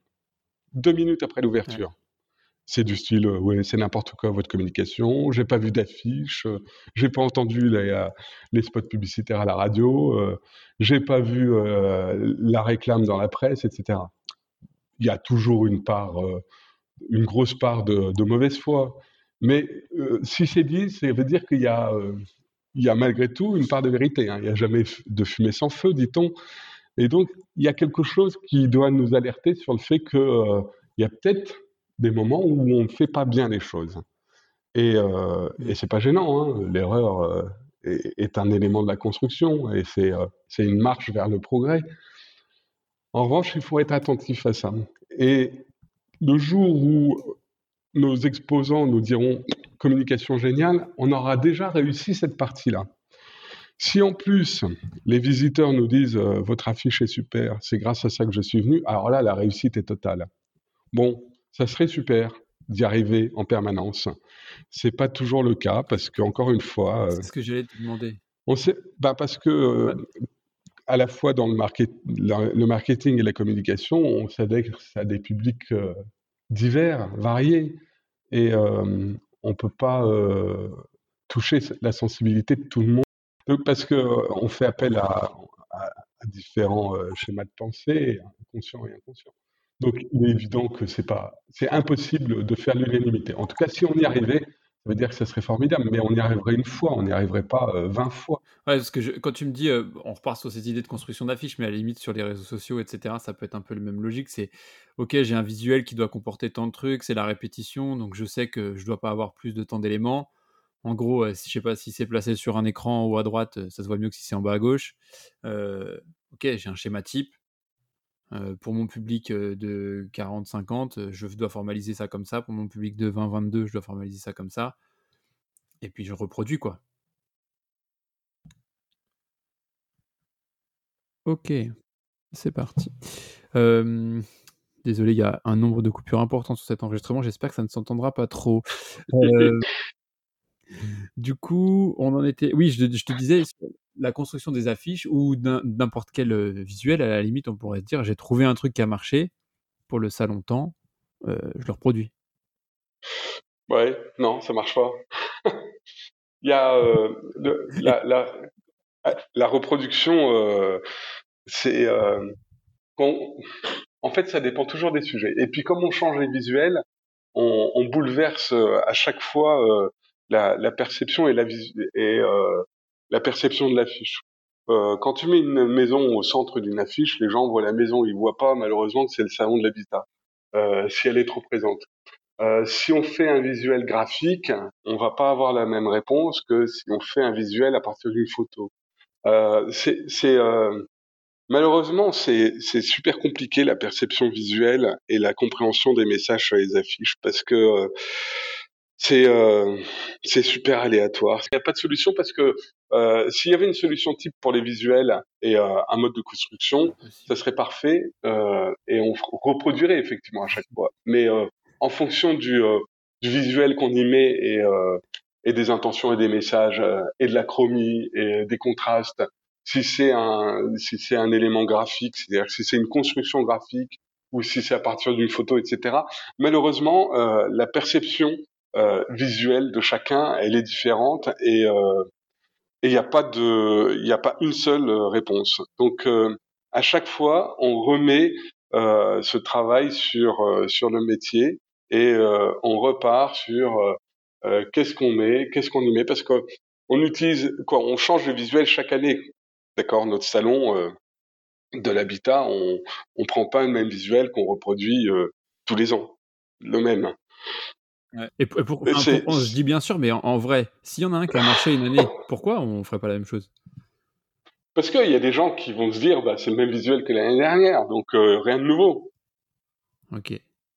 deux minutes après Ouais. l'ouverture. C'est du style, euh, ouais, c'est n'importe quoi votre communication, j'ai pas vu d'affiche, euh, j'ai pas entendu les, euh, les spots publicitaires à la radio, euh, j'ai pas vu euh, la réclame dans la presse, et cetera. Il y a toujours une part, euh, une grosse part de, de mauvaise foi. Mais euh, si c'est dit, ça veut dire qu'il y a, euh, il y a malgré tout une part de vérité, hein. Il n'y a jamais f- de fumée sans feu, dit-on. Et donc, il y a quelque chose qui doit nous alerter sur le fait qu'il euh, y a peut-être des moments où on ne fait pas bien les choses. Et, euh, Mm. et c'est pas gênant, hein. L'erreur euh, est, est un élément de la construction et c'est euh, c'est une marche vers le progrès. En revanche, il faut être attentif à ça. Et le jour où nos exposants nous diront communication géniale, on aura déjà réussi cette partie-là. Si en plus les visiteurs nous disent euh, votre affiche est super, c'est grâce à ça que je suis venu, alors là la réussite est totale. Bon, ça serait super d'y arriver en permanence. C'est pas toujours le cas parce qu'encore une fois, euh, C'est ce que j'allais te demander. on sait, bah parce que euh, Ouais. à la fois dans le, market, la- le marketing et la communication, on s'adresse à des publics euh, divers, variés, et euh, on ne peut pas euh, toucher la sensibilité de tout le monde. Donc, parce qu'on fait appel à, à- à différents euh, schémas de pensée, inconscients et inconscients. Donc il est évident que c'est pas, c'est impossible de faire l'unanimité. En tout cas, si on y arrivait, ça veut dire que ça serait formidable, mais on y arriverait une fois, on n'y arriverait pas euh, vingt fois. Ouais, parce que je- quand tu me dis, euh, on repart sur cette idée de construction d'affiches, mais à la limite sur les réseaux sociaux, et cetera, ça peut être un peu le même logique. C'est, ok, j'ai un visuel qui doit comporter tant de trucs, c'est la répétition, donc je sais que je dois pas avoir plus de tant d'éléments. En gros, euh, si je sais pas si c'est placé sur un écran ou à droite, euh, ça se voit mieux que si c'est en bas à gauche. Euh, ok, j'ai un schéma type. Euh, pour mon public euh, de quarante cinquante, euh, je dois formaliser ça comme ça. Pour mon public de vingt vingt-deux, je dois formaliser ça comme ça. Et puis je reproduis, quoi. Ok, c'est parti. Euh, Désolé, il y a un nombre de coupures important sur cet enregistrement. J'espère que ça ne s'entendra pas trop. Euh, du coup, on en était. Oui, je, je te disais, sur la construction des affiches ou d'un- n'importe quel euh, visuel, à la limite, on pourrait se dire j'ai trouvé un truc qui a marché pour le salon temps, euh, je le reproduis. Ouais, non, ça marche pas. Il y a euh, le- Et- la, la, la reproduction, euh, c'est euh, qu'on- en fait, ça dépend toujours des sujets. Et puis, comme on change les visuels, on, on bouleverse euh, à chaque fois euh, la, la perception et la visu- et euh, la perception de l'affiche. Euh, quand tu mets une maison au centre d'une affiche, les gens voient la maison, ils voient pas malheureusement que c'est le salon de l'habitat. Euh, si elle est trop présente. Euh, si on fait un visuel graphique, on va pas avoir la même réponse que si on fait un visuel à partir d'une photo. Euh, c'est, c'est, euh, malheureusement, c'est, c'est super compliqué la perception visuelle et la compréhension des messages sur les affiches parce que euh, c'est, euh, c'est super aléatoire. Il n'y a pas de solution parce que euh, s'il y avait une solution type pour les visuels et euh, un mode de construction, ça serait parfait euh, et on f- reproduirait effectivement à chaque fois. Mais euh, en fonction du, euh, du visuel qu'on y met et, euh, et des intentions et des messages euh, et de la chromie et des contrastes, si c'est un si c'est un élément graphique, c'est-à-dire si c'est une construction graphique ou si c'est à partir d'une photo, et cetera. Malheureusement, euh, la perception euh, visuelle de chacun, elle est différente et euh, et il n'y a pas de il y a pas une seule euh, réponse. Donc euh, à chaque fois, on remet euh, ce travail sur euh, sur le métier et euh, on repart sur euh, euh, qu'est-ce qu'on met, qu'est-ce qu'on y met parce que on utilise quoi, on change de visuel chaque année. D'accord, notre salon euh, de l'habitat, on on prend pas le même visuel qu'on reproduit euh, tous les ans, le même. Ouais. Et pour, et pour- Et enfin, c'est pour- je dis bien sûr, mais en, en vrai, s'il y en a un qui a marché une année, pourquoi on ferait pas la même chose? Parce qu'il y a des gens qui vont se dire, bah, c'est le même visuel que l'année dernière, donc euh, rien de nouveau. Ok.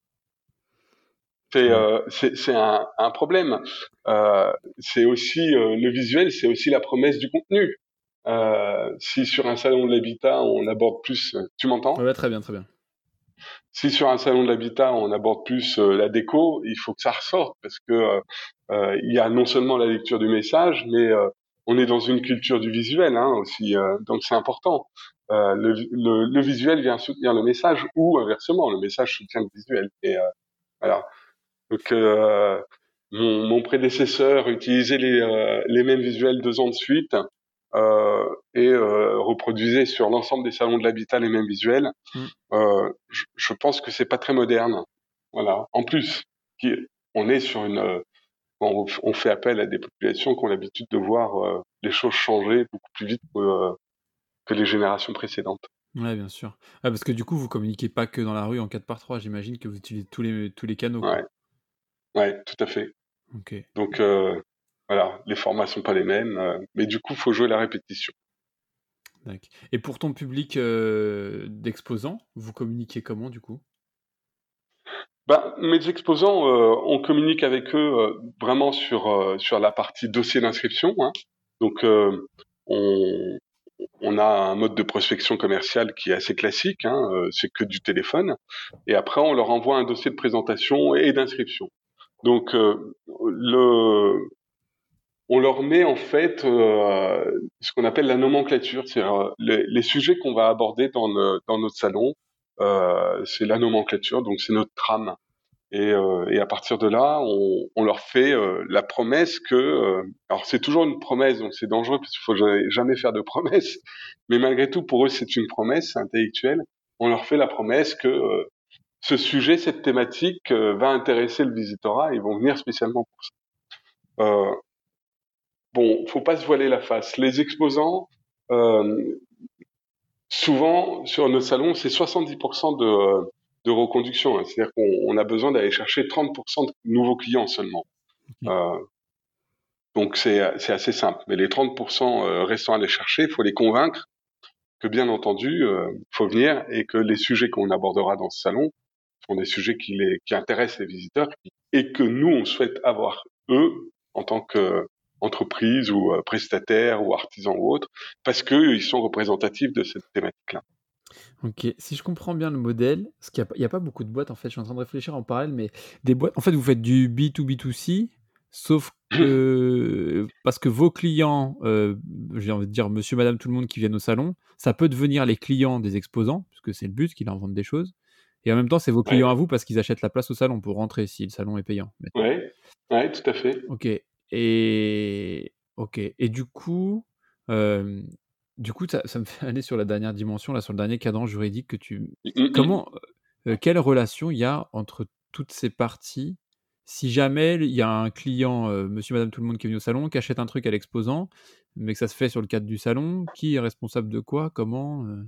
C'est Ouais. euh, c'est c'est un, un problème. Euh, c'est aussi euh, le visuel, c'est aussi la promesse du contenu. Euh, si sur un salon de l'habitat on aborde plus, tu Ouais, m'entends? ouais, très bien, très bien. Si sur un salon de l'habitat on aborde plus euh, la déco, il faut que ça ressorte parce que euh, euh, il y a non seulement la lecture du message, mais euh, on est dans une culture du visuel hein, aussi, euh, donc c'est important. Euh, le, le, le visuel vient soutenir le message ou inversement, le message soutient le visuel. Et euh, voilà. Donc euh, mon, mon prédécesseur utilisait les, euh, les mêmes visuels deux ans de suite euh, et euh, reproduisait sur l'ensemble des salons de l'habitat les mêmes visuels. Mm. Euh, je, je pense que c'est pas très moderne. Voilà. En plus, qui, on est sur une, euh, on, on fait appel à des populations qui ont l'habitude de voir euh, les choses changer beaucoup plus vite que, euh, que les générations précédentes. Ouais, bien sûr. Ah, parce que du coup, vous communiquez pas que dans la rue en quatre par trois. J'imagine que vous utilisez tous les, tous les canaux, quoi. Ouais, ouais, tout à fait. Ok. Donc euh, voilà, les formats sont pas les mêmes, euh, mais du coup, faut jouer la répétition. D'accord. Et pour ton public euh, d'exposants, vous communiquez comment, du coup? Bah, mes exposants, euh, on communique avec eux euh, vraiment sur euh, sur la partie dossier d'inscription. Hein. Donc, euh, on on a un mode de prospection commerciale qui est assez classique. Hein, euh, c'est que du téléphone. Et après, on leur envoie un dossier de présentation et d'inscription. Donc, euh, le on leur met en fait euh, ce qu'on appelle la nomenclature, c'est-à-dire euh, les, les sujets qu'on va aborder dans, le, dans notre salon. Euh, c'est la nomenclature, donc c'est notre trame. Et, euh, et à partir de là, on, on leur fait euh, la promesse que, euh, alors c'est toujours une promesse, donc c'est dangereux parce qu'il faut jamais, jamais faire de promesses, mais malgré tout pour eux c'est une promesse intellectuelle. On leur fait la promesse que euh, ce sujet, cette thématique euh, va intéresser le visitorat, et ils vont venir spécialement pour ça. Euh, bon, faut pas se voiler la face. Les exposants, euh, souvent sur nos salons, c'est soixante-dix pour cent de de reconduction, hein. C'est-à-dire qu'on on a besoin d'aller chercher trente pour cent de nouveaux clients seulement. Ok. Euh, donc c'est c'est assez simple. Mais les trente pour cent euh, restants à aller chercher, il faut les convaincre que bien entendu, euh, faut venir et que les sujets qu'on abordera dans ce salon sont des sujets qui les qui intéressent les visiteurs et que nous on souhaite avoir eux en tant que entreprise ou euh, prestataire ou artisan ou autre, parce que ils sont représentatifs de cette thématique-là. Ok. Si je comprends bien le modèle, parce qu'il n'y a, pas- il y a pas beaucoup de boîtes, en fait, je suis en train de réfléchir en parallèle, mais des boîtes, en fait, vous faites du B deux B deux C, sauf que, parce que vos clients, euh, j'ai envie de dire monsieur, madame, tout le monde qui viennent au salon, ça peut devenir les clients des exposants, puisque c'est le but, qu'ils leur vendent des choses. Et en même temps, c'est vos clients à Ouais, vous parce qu'ils achètent la place au salon pour rentrer si le salon est payant, mettons. ouais, ouais, tout à fait. Ok. Et ok. Et du coup, euh, du coup, ça, ça me fait aller sur la dernière dimension, là, sur le dernier cadran juridique que tu. Mm, mm. Comment, euh, quelle relation il y a entre toutes ces parties? Si jamais il y a un client, euh, monsieur, madame, tout le monde qui est venu au salon, qui achète un truc à l'exposant, mais que ça se fait sur le cadre du salon, qui est responsable de quoi, comment euh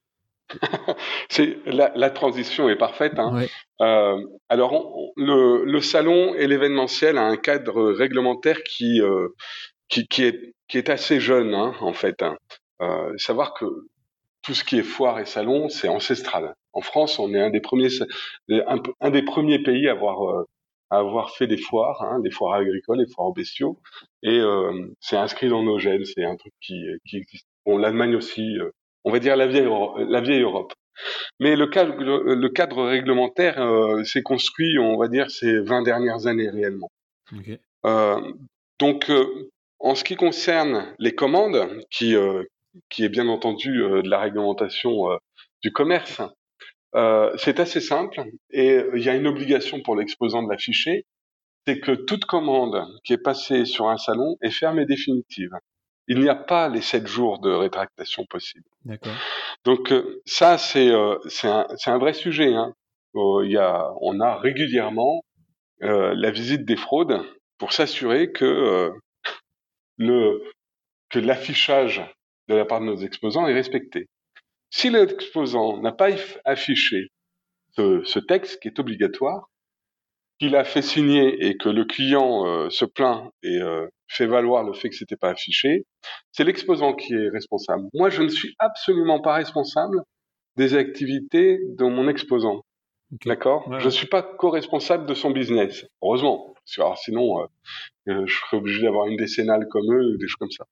C'est la, la transition est parfaite. Hein. Ouais. Euh, alors, on- on- le, le salon et l'événementiel a un cadre réglementaire qui euh, qui, qui est qui est assez jeune, hein, en fait. Hein. Euh, savoir que tout ce qui est foire et salon, c'est ancestral. En France, on est un des premiers un, un des premiers pays à avoir euh, à avoir fait des foires, hein, des foires agricoles, des foires aux bestiaux, et euh, c'est inscrit dans nos gènes. C'est un truc qui qui existe. Bon, l'Allemagne aussi. Euh, on va dire la vieille Euro- la vieille Europe. Mais le cadre, le, le cadre réglementaire euh, s'est construit, on va dire, ces vingt dernières années réellement. Ok. Euh, donc, euh, en ce qui concerne les commandes, qui, euh, qui est bien entendu euh, de la réglementation euh, du commerce, euh, c'est assez simple et il y a une obligation pour l'exposant de l'afficher, c'est que toute commande qui est passée sur un salon est ferme et définitive. Il n'y a pas les sept jours de rétractation possible. D'accord. Donc euh, ça, c'est euh, c'est un, c'est un vrai sujet. Hein. Euh, il y a, on a régulièrement euh, la visite des fraudes pour s'assurer que euh, le que l'affichage de la part de nos exposants est respecté. Si l'exposant n'a pas affiché ce, ce texte qui est obligatoire, qu'il a fait signer et que le client euh, se plaint et euh, fait valoir le fait que c'était pas affiché, c'est l'exposant qui est responsable. Moi, je ne suis absolument pas responsable des activités de mon exposant. Ok. D'accord? Ouais, Je ouais. suis pas co-responsable de son business. Heureusement. Parce que, alors, sinon, euh, euh, je serais obligé d'avoir une décennale comme eux, ou des choses comme ça.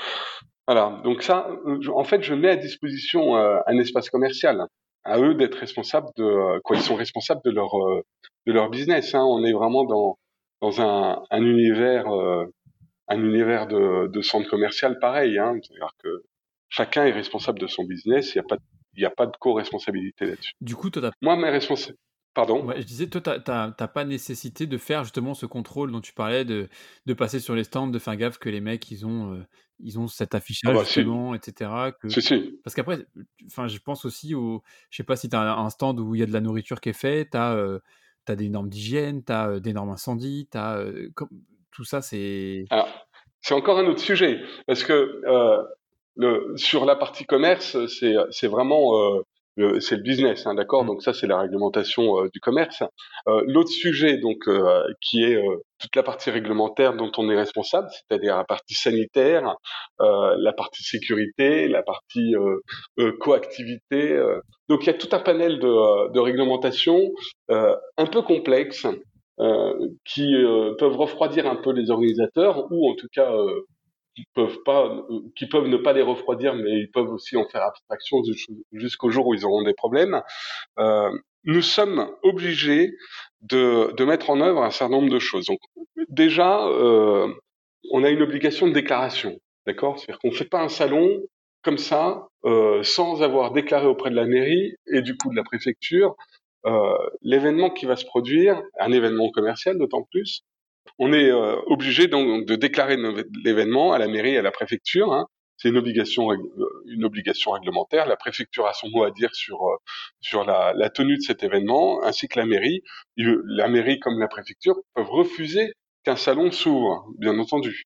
Voilà. Donc ça, euh, je- en fait, je mets à disposition euh, un espace commercial. À eux d'être responsables de euh, quoi. Ils sont responsables de leur euh, de leur business. Hein. On est vraiment dans dans un, un univers euh, un univers de, de centre commercial pareil. Hein. C'est-à-dire que chacun est responsable de son business. Il n'y a pas de- il y a pas de co-responsabilité là-dessus. Du coup, toi, t'as Moi, mes responsables. Pardon. ouais, je disais, toi, t'as t'as t'as pas nécessité de faire justement ce contrôle dont tu parlais, de, de passer sur les stands, de faire gaffe que les mecs, ils ont, euh, ils ont cet Ah affichage bah si, justement, et cetera. Que... si si. Parce qu'après, enfin, je pense aussi au, je sais pas si tu as un stand où il y a de la nourriture qui est faite, tu as, des normes d'hygiène, tu as des normes incendies, tu as tout ça, c'est... Alors, c'est encore un autre sujet parce que euh, le, sur la partie commerce, c'est c'est vraiment euh, le, c'est le business, hein, d'accord. Mm. Donc ça, c'est la réglementation euh, du commerce. Euh, l'autre sujet, donc, euh, qui est euh, toute la partie réglementaire dont on est responsable, c'est-à-dire la partie sanitaire, euh, la partie sécurité, la partie euh, euh, coactivité. euh. Donc il y a tout un panel de, euh, de réglementations euh, un peu complexes euh, qui euh, peuvent refroidir un peu les organisateurs ou en tout cas euh, qui peuvent pas, euh, qui peuvent ne pas les refroidir, mais ils peuvent aussi en faire abstraction jusqu'au jour où ils auront des problèmes. Euh, nous sommes obligés de, de mettre en œuvre un certain nombre de choses. Donc, déjà, euh, on a une obligation de déclaration, d'accord? C'est-à-dire qu'on ne fait pas un salon comme ça, euh, sans avoir déclaré auprès de la mairie et du coup de la préfecture euh, l'événement qui va se produire, un événement commercial d'autant plus, on est euh, obligé donc de déclarer l'événement à la mairie et à la préfecture. Hein. C'est une obligation, une obligation réglementaire. La préfecture a son mot à dire sur euh, sur la, la tenue de cet événement, ainsi que la mairie. La mairie comme la préfecture peuvent refuser qu'un salon s'ouvre, bien entendu.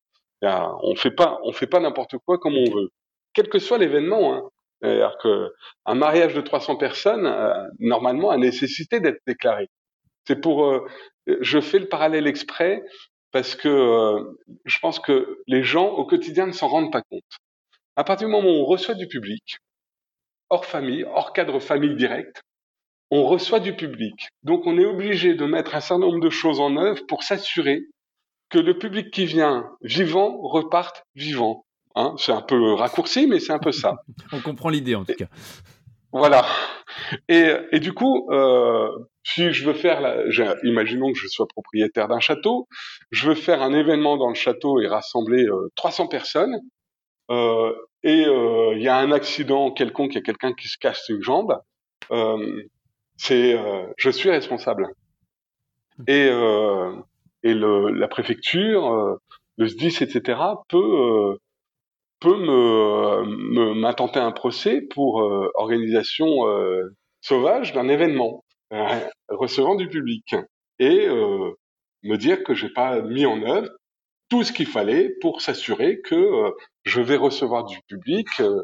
On fait pas, on fait pas n'importe quoi comme Ok. on veut, quel que soit l'événement. Hein. C'est-à-dire que un mariage de trois cents personnes, euh, normalement, a nécessité d'être déclaré. C'est pour, euh, je fais le parallèle exprès parce que euh, je pense que les gens au quotidien ne s'en rendent pas compte. À partir du moment où on reçoit du public, hors famille, hors cadre famille direct, on reçoit du public. Donc on est obligé de mettre un certain nombre de choses en œuvre pour s'assurer que le public qui vient vivant reparte vivant. Hein, c'est un peu raccourci, mais c'est un peu ça. On comprend l'idée en tout Et, cas. voilà. Et, et du coup, euh, si je veux faire, la, imaginons que je sois propriétaire d'un château, je veux faire un événement dans le château et rassembler euh, trois cents personnes, euh, et il euh, y a un accident quelconque, il y a quelqu'un qui se casse une jambe, euh, c'est, euh, je suis responsable. Et, euh, et le, la préfecture, euh, le S D I S, et cetera, peut euh, peut me, me m'intenter un procès pour euh, organisation euh, sauvage d'un événement euh, recevant du public et euh, me dire que j'ai pas mis en œuvre tout ce qu'il fallait pour s'assurer que euh, je vais recevoir du public euh,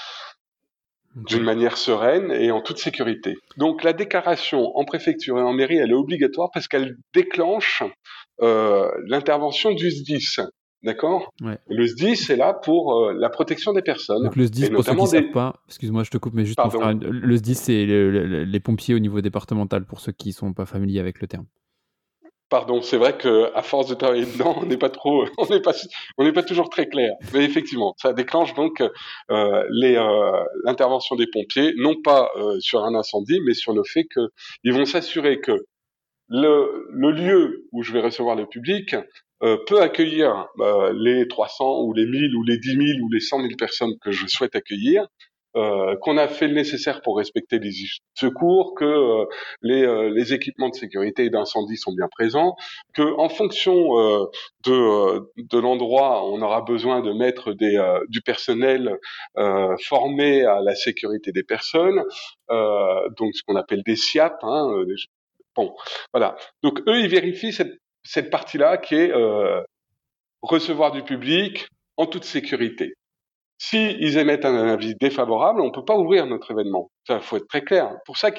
Ok. d'une manière sereine et en toute sécurité. Donc la déclaration en préfecture et en mairie, elle est obligatoire parce qu'elle déclenche euh, l'intervention du S D I S. D'accord? Ouais. Le S D I S est là pour euh, la protection des personnes, Donc le S D I S, et pour ceux qui notamment ne savent des... pas, excuse-moi, je te coupe, mais juste pour faire Pardon. une- le S D I S, c'est le- le- les pompiers au niveau départemental, pour ceux qui sont pas familiers avec le terme. Pardon, c'est vrai que à force de travailler dedans, on n'est pas trop, on n'est pas, on n'est pas toujours très clair. Mais effectivement, ça déclenche donc euh, les, euh, l'intervention des pompiers, non pas euh, sur un incendie, mais sur le fait que ils vont s'assurer que le, le lieu où je vais recevoir le public euh, peut accueillir euh, les trois cents ou les mille ou les dix mille ou les cent mille personnes que je souhaite accueillir, euh, qu'on a fait le nécessaire pour respecter les secours, que euh, les, euh, les équipements de sécurité et d'incendie sont bien présents, que en fonction euh, de, euh, de l'endroit, on aura besoin de mettre des, euh, du personnel euh, formé à la sécurité des personnes, euh, donc ce qu'on appelle des S I A P. Hein, euh, bon, voilà. Donc eux, ils vérifient cette, cette partie-là qui est euh, recevoir du public en toute sécurité. Si ils émettent un avis défavorable, on peut pas ouvrir notre événement. Ça, faut être très clair. Pour ça qu'il y a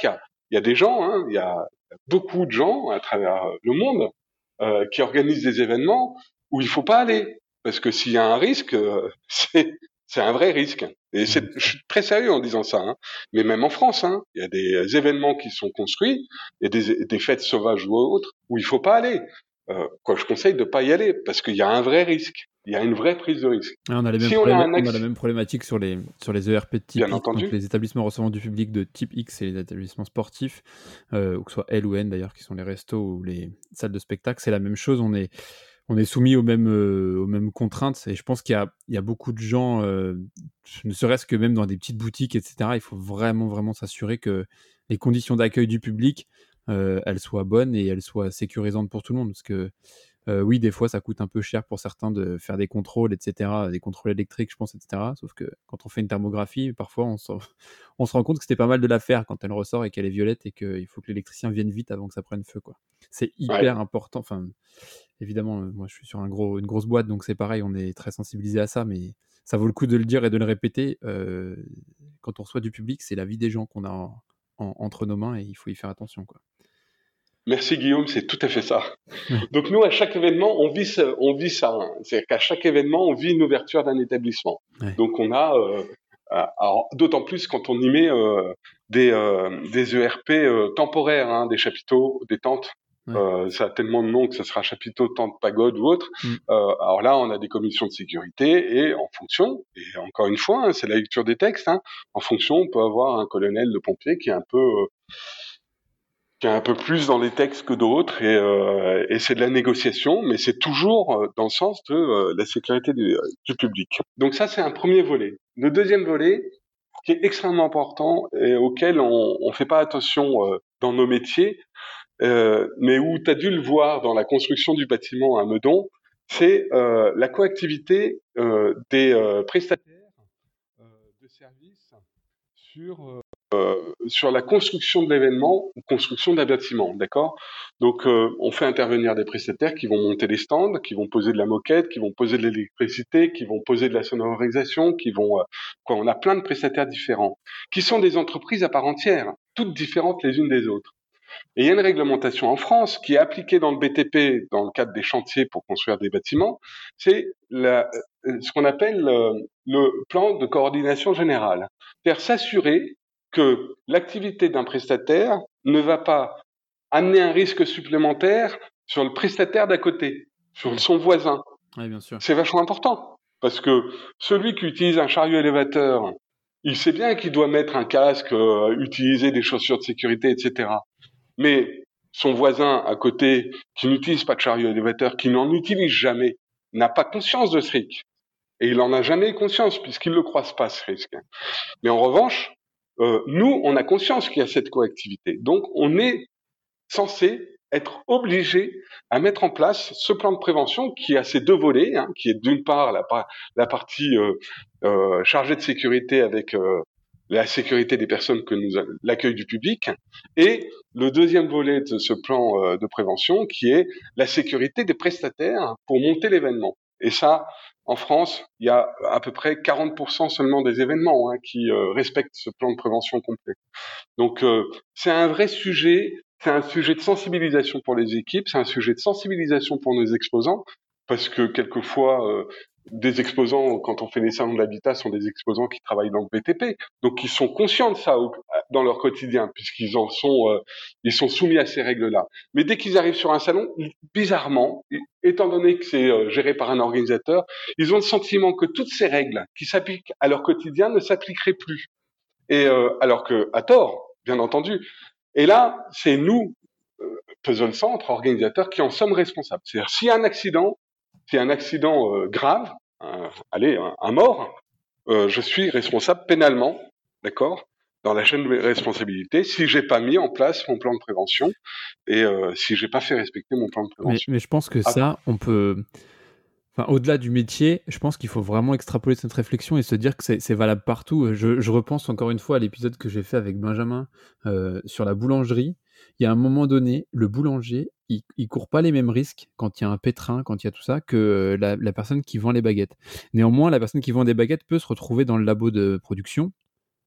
Il y a des gens, hein, il y a beaucoup de gens à travers le monde euh, qui organisent des événements où il faut pas aller. Parce que s'il y a un risque, euh, c'est, c'est un vrai risque. Et c'est, je suis très sérieux en disant ça. Hein. Mais même en France, hein, il y a des événements qui sont construits, il y a des, des fêtes sauvages ou autres où il faut pas aller. Euh, quoi, je conseille de pas y aller parce qu'il y a un vrai risque. Il y a une vraie prise de risque. Ouais, on a les mêmes Si on a problèmes, un on a acc- la même problématique sur les, sur les E R P de type Bien X, donc entendu. les établissements recevant du public de type X et les établissements sportifs, euh, ou que ce soit L ou N d'ailleurs, qui sont les restos ou les salles de spectacle, c'est la même chose. On est, on est soumis aux mêmes, euh, aux mêmes contraintes. Et je pense qu'il y a, il y a beaucoup de gens, euh, ne serait-ce que même dans des petites boutiques, et cetera, il faut vraiment, vraiment s'assurer que les conditions d'accueil du public, euh, elles soient bonnes et elles soient sécurisantes pour tout le monde. Parce que Euh, oui, des fois, ça coûte un peu cher pour certains de faire des contrôles, et cetera, des contrôles électriques, je pense, et cetera. Sauf que quand on fait une thermographie, parfois, on, s'en- on se rend compte que c'était pas mal de la faire quand elle ressort et qu'elle est violette et qu'il faut que l'électricien vienne vite avant que ça prenne feu, quoi. C'est Ouais. hyper important. Enfin, évidemment, euh, moi, je suis sur un gros, une grosse boîte, donc c'est pareil, on est très sensibilisé à ça, mais ça vaut le coup de le dire et de le répéter. Euh, quand on reçoit du public, c'est la vie des gens qu'on a en- en- entre nos mains et il faut y faire attention, quoi. Merci Guillaume, c'est tout à fait ça. Ouais. Donc nous, à chaque événement, on vit, ce- on vit ça. Hein. C'est-à-dire qu'à chaque événement, on vit une ouverture d'un établissement. Ouais. Donc on a, euh, euh, alors, d'autant plus quand on y met euh, des, euh, des E R P euh, temporaires, hein, des chapiteaux, des tentes. Ouais. Euh, ça a tellement de noms que ce sera chapiteau, tente, pagode ou autre. Mm. Euh, alors là, on a des commissions de sécurité et en fonction, et encore une fois, hein, c'est la lecture des textes, hein, en fonction, on peut avoir un colonel de pompiers qui est un peu... euh, qui est un peu plus dans les textes que d'autres, et, euh, et c'est de la négociation, mais c'est toujours euh, dans le sens de euh, la sécurité du, euh, du public. Donc ça, c'est un premier volet. Le deuxième volet, qui est extrêmement important et auquel on ne fait pas attention euh, dans nos métiers, euh, mais où tu as dû le voir dans la construction du bâtiment à Meudon, c'est euh, la coactivité euh, des euh, prestataires euh, de services sur euh, euh, sur la construction de l'événement ou construction d'un bâtiment, d'accord? Donc, euh, on fait intervenir des prestataires qui vont monter les stands, qui vont poser de la moquette, qui vont poser de l'électricité, qui vont poser de la sonorisation, qui vont... Euh, quoi, on a plein de prestataires différents, qui sont des entreprises à part entière, toutes différentes les unes des autres. Et il y a une réglementation en France qui est appliquée dans le B T P, dans le cadre des chantiers pour construire des bâtiments, c'est la, ce qu'on appelle le, le plan de coordination générale. C'est-à-dire s'assurer que l'activité d'un prestataire ne va pas amener un risque supplémentaire sur le prestataire d'à côté, sur son voisin. Ouais, bien sûr. C'est vachement important, parce que celui qui utilise un chariot élévateur, il sait bien qu'il doit mettre un casque, euh, utiliser des chaussures de sécurité, et cetera. Mais son voisin à côté, qui n'utilise pas de chariot élévateur, qui n'en utilise jamais, n'a pas conscience de ce risque. Et il en a jamais conscience, puisqu'il ne le croise pas, ce risque. Mais en revanche, euh, nous, on a conscience qu'il y a cette coactivité. Donc, on est censé être obligé à mettre en place ce plan de prévention qui a ces deux volets, hein, qui est d'une part la, la partie euh, euh, chargée de sécurité avec euh, la sécurité des personnes que nous l'accueil du public, et le deuxième volet de ce plan euh, de prévention qui est la sécurité des prestataires pour monter l'événement. Et ça, en France, il y a à peu près quarante pour cent seulement des événements hein, qui euh, respectent ce plan de prévention complet. Donc euh, c'est un vrai sujet, c'est un sujet de sensibilisation pour les équipes, c'est un sujet de sensibilisation pour nos exposants, parce que quelquefois, euh, des exposants, quand on fait les salons de l'habitat, sont des exposants qui travaillent dans le B T P, donc ils sont conscients de ça au, dans leur quotidien, puisqu'ils en sont, euh, ils sont soumis à ces règles-là. Mais dès qu'ils arrivent sur un salon, bizarrement, étant donné que c'est euh, géré par un organisateur, ils ont le sentiment que toutes ces règles qui s'appliquent à leur quotidien ne s'appliqueraient plus. Et euh, alors que, à tort, bien entendu. Et là, c'est nous, euh, Puzzle Centre, organisateurs, qui en sommes responsables. C'est-à-dire, s'il y a un accident, s'il y a un accident euh, grave, un, allez, un, un mort, euh, je suis responsable pénalement, d'accord, dans la chaîne de responsabilité, si j'ai pas mis en place mon plan de prévention et euh, si j'ai pas fait respecter mon plan de prévention. Mais, mais je pense que ah. ça, on peut... Enfin, au-delà du métier, je pense qu'il faut vraiment extrapoler cette réflexion et se dire que c'est, c'est valable partout. Je, je repense encore une fois à l'épisode que j'ai fait avec Benjamin euh, sur la boulangerie. Il y a un moment donné, le boulanger, il, il court pas les mêmes risques quand il y a un pétrin, quand il y a tout ça, que la, la personne qui vend les baguettes. Néanmoins, la personne qui vend des baguettes peut se retrouver dans le labo de production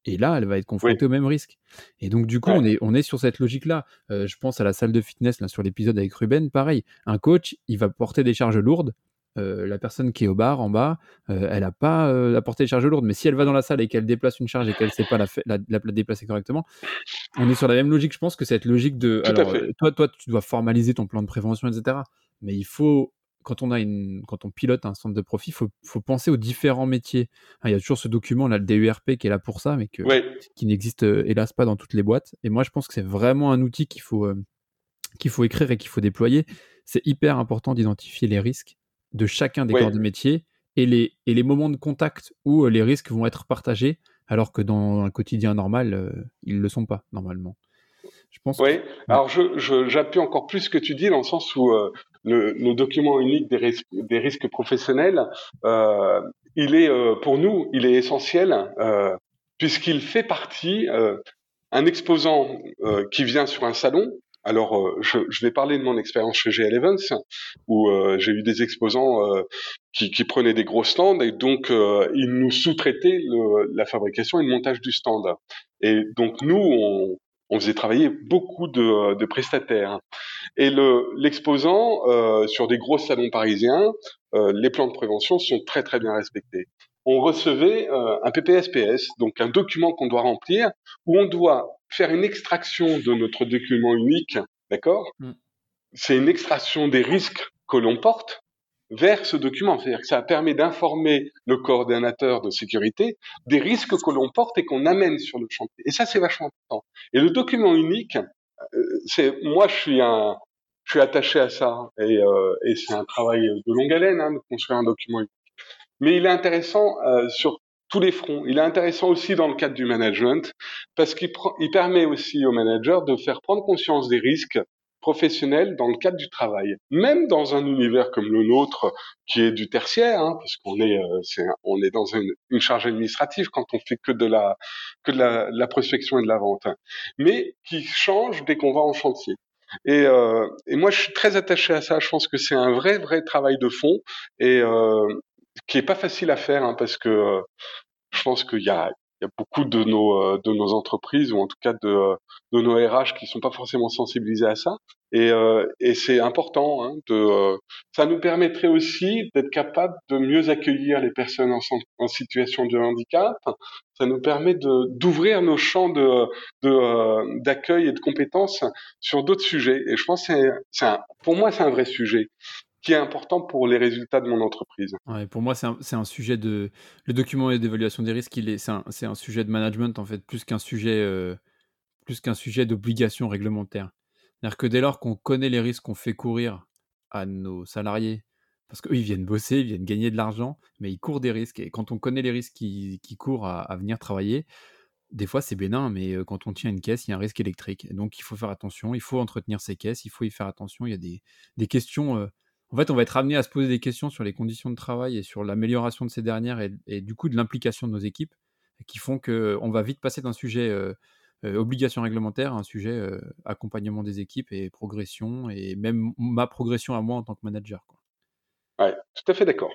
Et là, elle va être Oui, confrontée au même risque. Et donc, du coup, ouais, on est, on est sur cette logique-là. Euh, je pense à la salle de fitness, là, sur l'épisode avec Ruben, pareil. Un coach, il va porter des charges lourdes. Euh, la personne qui est au bar, en bas, euh, elle n'a pas euh, à porter des charges lourdes. Mais si elle va dans la salle et qu'elle déplace une charge et qu'elle ne sait pas la, fa- la, la- la déplacer correctement, on est sur la même logique. Je pense que cette logique de... tout à Alors, fait. euh, toi, toi, tu dois formaliser ton plan de prévention, et cetera. Mais il faut... Quand on, a une, quand on pilote un centre de profit, il faut, faut penser aux différents métiers. Hein, il y a toujours ce document, là, le D U R P, qui est là pour ça, mais que, Oui, qui n'existe euh, hélas pas dans toutes les boîtes. Et moi, je pense que c'est vraiment un outil qu'il faut, euh, qu'il faut écrire et qu'il faut déployer. C'est hyper important d'identifier les risques de chacun des oui, corps de métier et les, et les moments de contact où euh, les risques vont être partagés, alors que dans un quotidien normal, euh, ils ne le sont pas, normalement. Je pense que... oui. Ouais. Alors, je, je, j'appuie encore plus ce que tu dis dans le sens où euh, le, le document unique des risques, des risques professionnels, euh, il est euh, pour nous, il est essentiel euh, puisqu'il fait partie. Euh, un exposant euh, qui vient sur un salon. Alors, euh, je, je vais parler de mon expérience chez G L Evans, où euh, j'ai eu des exposants euh, qui, qui prenaient des gros stands et donc euh, ils nous sous-traitaient le, la fabrication et le montage du stand. Et donc nous, on, on faisait travailler beaucoup de, de prestataires. Et le, l'exposant, euh, sur des gros salons parisiens, euh, les plans de prévention sont très très bien respectés. On recevait euh, un P P S P S, donc un document qu'on doit remplir, où on doit faire une extraction de notre document unique, d'accord? Mm. C'est une extraction des risques que l'on porte vers ce document. C'est-à-dire que ça permet d'informer le coordonnateur de sécurité des risques que l'on porte et qu'on amène sur le chantier. Et ça, c'est vachement important. Et le document unique, c'est moi, je suis un, je suis attaché à ça, et, euh, et c'est un travail de longue haleine hein, de construire un document unique. Mais il est intéressant euh, sur tous les fronts. Il est intéressant aussi dans le cadre du management parce qu'il pr- il permet aussi aux managers de faire prendre conscience des risques professionnels dans le cadre du travail, même dans un univers comme le nôtre qui est du tertiaire, hein, parce qu'on est, euh, c'est, un- on est dans une, une charge administrative quand on fait que de la que de la, de la prospection et de la vente, mais qui change dès qu'on va en chantier. Et, euh, et moi, je suis très attaché à ça. Je pense que c'est un vrai, vrai travail de fond. Et, euh, qui est pas facile à faire hein, parce que euh, je pense qu'il y a, il y a beaucoup de nos euh, de nos entreprises ou en tout cas de euh, de nos R H qui sont pas forcément sensibilisés à ça et euh, et c'est important hein, de euh, ça nous permettrait aussi d'être capable de mieux accueillir les personnes en, en situation de handicap. Ça nous permet de d'ouvrir nos champs de de euh, d'accueil et de compétences sur d'autres sujets et je pense que c'est c'est un, pour moi c'est un vrai sujet qui est important pour les résultats de mon entreprise. Ouais, pour moi, c'est un, c'est un sujet de... Le document d'évaluation des risques, il est, c'est, un, c'est un sujet de management, en fait, plus qu'un sujet, euh, plus qu'un sujet d'obligation réglementaire. C'est-à-dire que dès lors qu'on connaît les risques qu'on fait courir à nos salariés, parce qu'eux, ils viennent bosser, ils viennent gagner de l'argent, mais ils courent des risques. Et quand on connaît les risques qui, qui courent à, à venir travailler, des fois, c'est bénin, mais euh, quand on tient une caisse, il y a un risque électrique. Et donc, il faut faire attention, il faut entretenir ces caisses, il faut y faire attention. Il y a des, des questions. euh, En fait, on va être amené à se poser des questions sur les conditions de travail et sur l'amélioration de ces dernières et, et du coup de l'implication de nos équipes qui font qu'on va vite passer d'un sujet euh, euh, obligation réglementaire à un sujet euh, accompagnement des équipes et progression et même ma progression à moi en tant que manager, quoi. Ouais, tout à fait d'accord.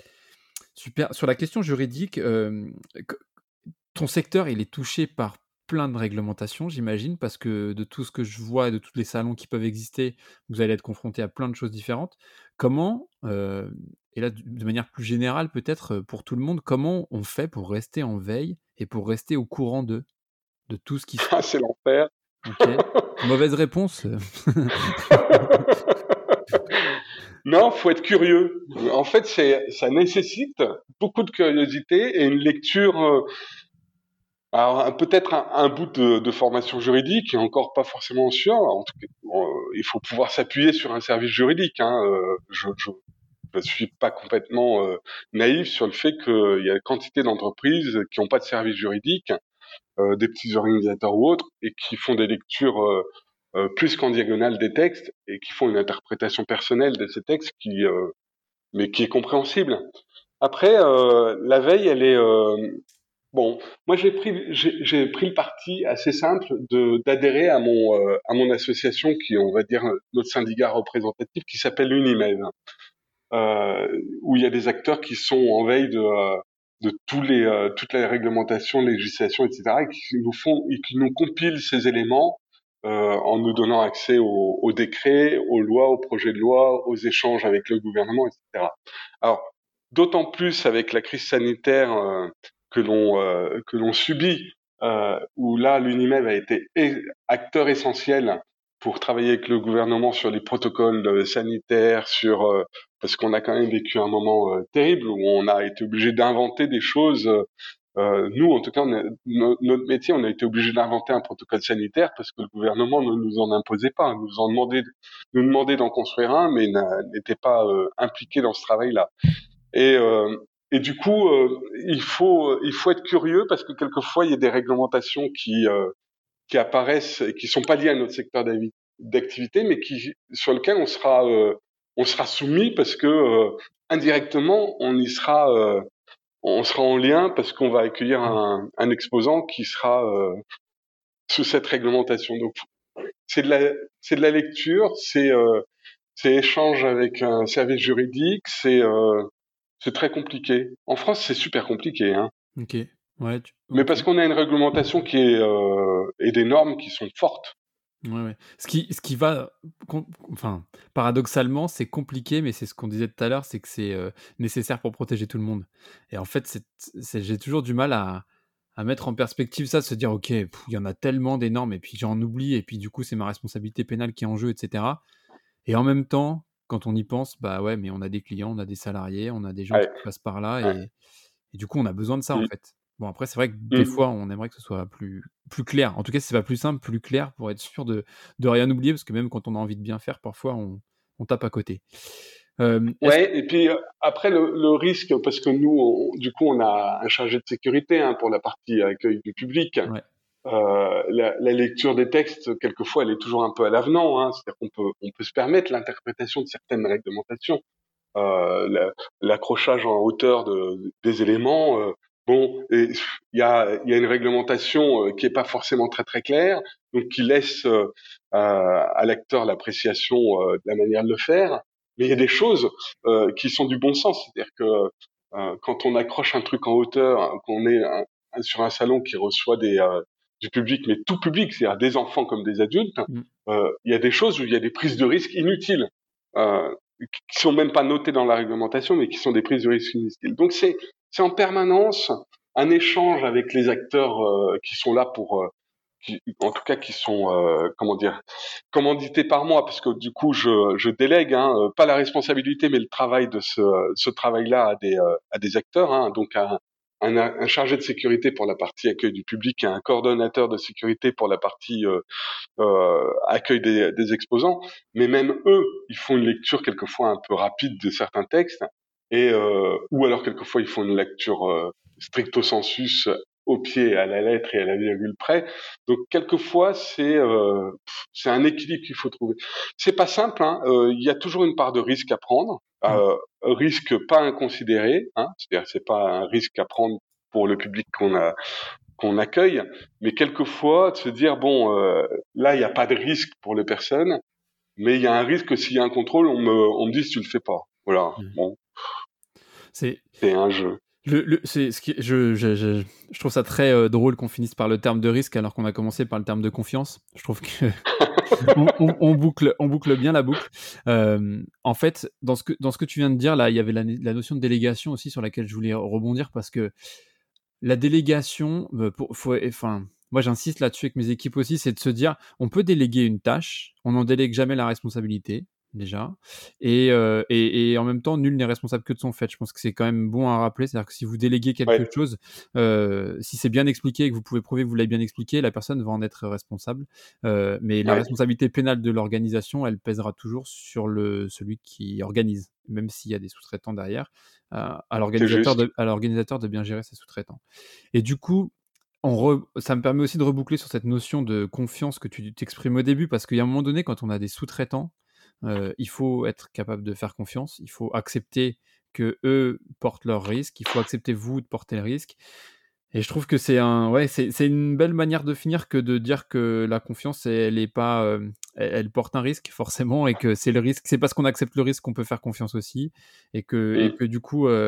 Super. Sur la question juridique, euh, ton secteur, il est touché par plein de réglementations, j'imagine, parce que de tout ce que je vois et de tous les salons qui peuvent exister, vous allez être confronté à plein de choses différentes. Comment, euh, et là de manière plus générale peut-être euh, pour tout le monde, comment on fait pour rester en veille et pour rester au courant de, de tout ce qui se Ah, passe? c'est l'enfer. Ok. Mauvaise réponse. Non, faut être curieux. En fait, c'est, ça nécessite beaucoup de curiosité et une lecture. euh, alors, un- peut-être un, un bout de, de formation juridique, et encore pas forcément sûr. En tout cas, bon, euh, il faut pouvoir s'appuyer sur un service juridique. Hein. Euh, je, je, je suis pas complètement euh, naïf sur le fait qu'il y a une quantité d'entreprises qui n'ont pas de service juridique, euh, des petits organisateurs ou autres, et qui font des lectures euh, euh, plus qu'en diagonale des textes et qui font une interprétation personnelle de ces textes qui, euh, mais qui est compréhensible. Après, euh, la veille, elle est euh, bon. Moi, j'ai pris, j'ai, j'ai pris le parti assez simple de d'adhérer à mon euh, à mon association qui, on va dire, notre syndicat représentatif qui s'appelle Unimed, euh, où il y a des acteurs qui sont en veille de euh, de tous les, euh, toutes les réglementations, législations, et cetera, et qui nous font, et qui nous compilent ces éléments euh, en nous donnant accès aux, aux décrets, aux lois, aux projets de loi, aux échanges avec le gouvernement, et cetera. Alors, d'autant plus avec la crise sanitaire euh, que l'on euh, que l'on subit, euh, où là l'Unimed a été acteur essentiel pour travailler avec le gouvernement sur les protocoles euh, sanitaires, sur euh, parce qu'on a quand même vécu un moment euh, terrible où on a été obligé d'inventer des choses. Euh, nous, en tout cas, on a, no, notre métier, on a été obligé d'inventer un protocole sanitaire parce que le gouvernement ne nous en imposait pas, nous en demandait, nous demandait d'en construire un, mais n'était pas euh, impliqué dans ce travail-là. Et, euh, et du coup, euh, il faut, il faut être curieux parce que quelquefois, il y a des réglementations qui euh, qui apparaissent et qui sont pas liées à notre secteur d'activité, mais qui sur lequel on sera euh, on sera soumis parce que euh, indirectement on y sera euh, on sera en lien parce qu'on va accueillir un, un exposant qui sera euh, sous cette réglementation. Donc c'est de la c'est de la lecture, c'est euh, c'est échange avec un service juridique, c'est euh, c'est très compliqué. En France, c'est super compliqué, hein. Ok. Ouais. Tu... Mais okay. parce qu'on a une réglementation qui est euh, et des normes qui sont fortes. Ouais, ouais. Ce qui, ce qui va, enfin, paradoxalement, c'est compliqué, mais c'est ce qu'on disait tout à l'heure, c'est que c'est euh, nécessaire pour protéger tout le monde. Et en fait, c'est, c'est, j'ai toujours du mal à, à mettre en perspective ça, de se dire, ok, il y en a tellement des normes, et puis j'en oublie, et puis du coup, c'est ma responsabilité pénale qui est en jeu, et cetera. Et en même temps, quand on y pense, bah ouais, mais on a des clients, on a des salariés, on a des gens Ouais. qui passent par là, Ouais. et, et du coup, on a besoin de ça, mmh. en fait. Bon, après, c'est vrai que des mmh. fois, on aimerait que ce soit plus, plus clair. En tout cas, si c'est pas plus simple, plus clair pour être sûr de, de rien oublier, parce que même quand on a envie de bien faire, parfois, on, on tape à côté. Euh, ouais, et puis après, le, le risque, parce que nous, on, du coup, on a un chargé de sécurité hein, pour la partie accueil du public. Ouais. Euh, la, la lecture des textes, quelquefois, elle est toujours un peu à l'avenant. Hein, c'est-à-dire qu'on peut, on peut se permettre l'interprétation de certaines réglementations. Euh, la, l'accrochage en hauteur de, des éléments. Euh, bon, il y a, y a une réglementation euh, qui est pas forcément très très claire, donc qui laisse euh, à, à l'acteur l'appréciation euh, de la manière de le faire. Mais il y a des choses euh, qui sont du bon sens, c'est-à-dire que euh, quand on accroche un truc en hauteur, qu'on est un, un, sur un salon qui reçoit des euh, du public, mais tout public, c'est-à-dire des enfants comme des adultes, il mm. euh, y a des choses où il y a des prises de risques inutiles. Euh, qui sont même pas notés dans la réglementation, mais qui sont des prises de risque inutiles. Donc c'est c'est en permanence un échange avec les acteurs euh, qui sont là pour, euh, qui, en tout cas qui sont euh, comment dire, commandités par moi, parce que du coup je je délègue hein, pas la responsabilité, mais le travail de ce ce travail-là à des euh, à des acteurs, hein, donc à un, un chargé de sécurité pour la partie accueil du public et un coordonnateur de sécurité pour la partie euh, euh, accueil des, des exposants, mais même eux, ils font une lecture quelquefois un peu rapide de certains textes, et euh, ou alors quelquefois ils font une lecture euh, stricto sensus au pied, à la lettre et à la virgule près. Donc quelquefois c'est euh, c'est un équilibre qu'il faut trouver. C'est pas simple, hein. Euh, il y a toujours une part de risque à prendre, euh, risque pas inconsidéré, hein. C'est-à-dire c'est pas un risque à prendre pour le public qu'on a qu'on accueille, mais quelquefois de se dire bon euh, là il n'y a pas de risque pour les personnes, mais il y a un risque que s'il y a un contrôle, on me on me dit si tu le fais pas. Voilà. Mmh. Bon. C'est c'est un jeu. Le, le, c'est ce qui, je, je, je, je trouve ça très euh, drôle qu'on finisse par le terme de risque alors qu'on a commencé par le terme de confiance. Je trouve que on, on, on boucle, on boucle bien la boucle. Euh, en fait, dans ce que dans ce que tu viens de dire là, il y avait la, la notion de délégation aussi sur laquelle je voulais rebondir parce que la délégation, pour, faut, enfin, moi j'insiste là-dessus avec mes équipes aussi, c'est de se dire, on peut déléguer une tâche, on n'en délègue jamais la responsabilité. Déjà, et, euh, et, et en même temps, nul n'est responsable que de son fait. Je pense que c'est quand même bon à rappeler, c'est-à-dire que si vous déléguez quelque ouais. chose, euh, si c'est bien expliqué et que vous pouvez prouver que vous l'avez bien expliqué, la personne va en être responsable. Euh, mais la ouais. responsabilité pénale de l'organisation, elle pèsera toujours sur le, celui qui organise, même s'il y a des sous-traitants derrière, euh, à, l'organisateur de, à l'organisateur de bien gérer ses sous-traitants. Et du coup, on re... ça me permet aussi de reboucler sur cette notion de confiance que tu t'exprimes au début, parce qu'il y a un moment donné, quand on a des sous-traitants, Euh, il faut être capable de faire confiance, il faut accepter que eux portent leurs risques, il faut accepter vous de porter le risque. Et je trouve que c'est un, ouais, c'est, c'est une belle manière de finir que de dire que la confiance, elle est pas, euh, elle, elle porte un risque forcément, et que c'est le risque, c'est parce qu'on accepte le risque qu'on peut faire confiance aussi, et que, mmh. et que du coup, euh,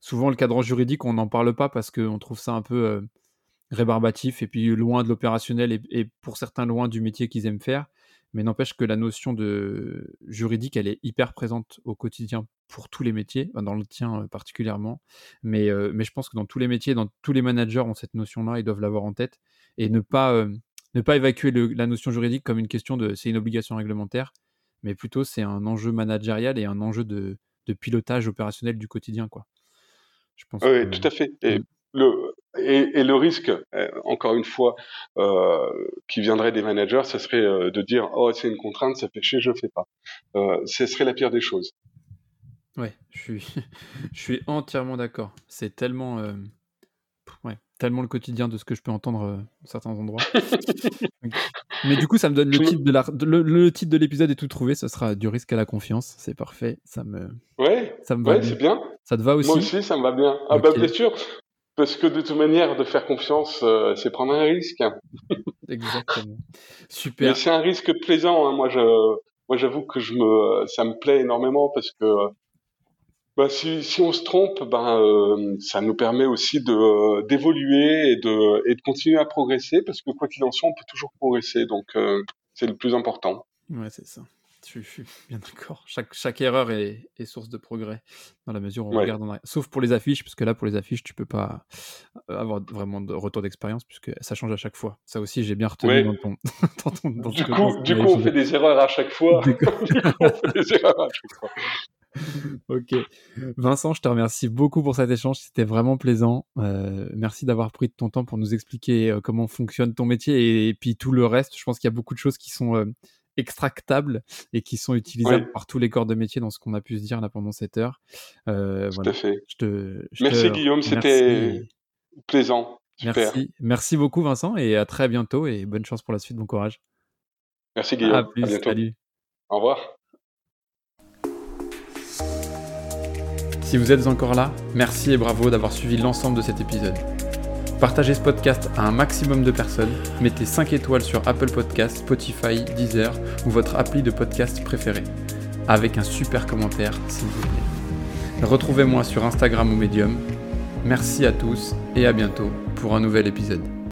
souvent le cadran juridique, on n'en parle pas parce qu'on trouve ça un peu euh, rébarbatif et puis loin de l'opérationnel et, et pour certains loin du métier qu'ils aiment faire. Mais n'empêche que la notion de juridique, elle est hyper présente au quotidien pour tous les métiers, dans le tien particulièrement. Mais, euh, mais je pense que dans tous les métiers, dans tous les managers ont cette notion-là, ils doivent l'avoir en tête et ne pas, euh, ne pas évacuer le, la notion juridique comme une question de c'est une obligation réglementaire, mais plutôt c'est un enjeu managérial et un enjeu de, de pilotage opérationnel du quotidien, quoi. Je pense Oui, que... tout à fait. Et le, et, et le risque, euh, encore une fois, euh, qui viendrait des managers, ce serait euh, de dire « Oh, c'est une contrainte, ça fait chier, je fais pas euh, ». Ce serait la pire des choses. Ouais, je suis, je suis entièrement d'accord. C'est tellement, euh, ouais, tellement le quotidien de ce que je peux entendre euh, dans certains endroits. Mais du coup, ça me donne le Je me- titre de la, de- le, le titre de l'épisode est tout trouvé. Ce sera du risque à la confiance. C'est parfait. Ça me, Ouais, ça me va ouais, bien. c'est bien. Ça te va Moi aussi? aussi, ça me va bien. Ah bah Ok, bien sûr, parce que de toute manière, de faire confiance, euh, c'est prendre un risque. exactement. Mais Super. c'est un risque plaisant. Hein. Moi, je, moi, j'avoue que je me, ça me plaît énormément parce que bah, si, si on se trompe, ben, euh, ça nous permet aussi de d'évoluer et de et de continuer à progresser parce que quoi qu'il en soit, on peut toujours progresser. Donc, euh, c'est le plus important. Ouais, c'est ça. Je, je suis bien d'accord. Chaque, chaque erreur est, est source de progrès dans la mesure où on Ouais. regarde en arrière. Sauf pour les affiches, parce que là, pour les affiches, tu peux pas euh, avoir vraiment de retour d'expérience puisque ça change à chaque fois. Ça aussi, j'ai bien retenu Ouais. dans ton, dans ton, dans ce Du que- dans ce coup, qu'on du a coup, on échangé. fait des erreurs à chaque fois. Du coup- Du coup, on fait des erreurs à chaque fois. Ok. Vincent, je te remercie beaucoup pour cet échange. C'était vraiment plaisant. Euh, merci d'avoir pris de ton temps pour nous expliquer euh, comment fonctionne ton métier et, et puis tout le reste. Je pense qu'il y a beaucoup de choses qui sont euh, extractables et qui sont utilisables Oui, par tous les corps de métier dans ce qu'on a pu se dire là pendant cette heure. Euh, tout voilà. à fait. Je te, je Merci te Guillaume, remercie. c'était plaisant. Super. Merci. Merci beaucoup, Vincent, et à très bientôt. Et bonne chance pour la suite. Bon courage. Merci À Guillaume. À plus. bientôt. Salut. Au revoir. Si vous êtes encore là, merci et bravo d'avoir suivi l'ensemble de cet épisode. Partagez ce podcast à un maximum de personnes, mettez cinq étoiles sur Apple Podcasts, Spotify, Deezer ou votre appli de podcast préféré, avec un super commentaire s'il vous plaît. Retrouvez-moi sur Instagram ou Medium. Merci à tous et à bientôt pour un nouvel épisode.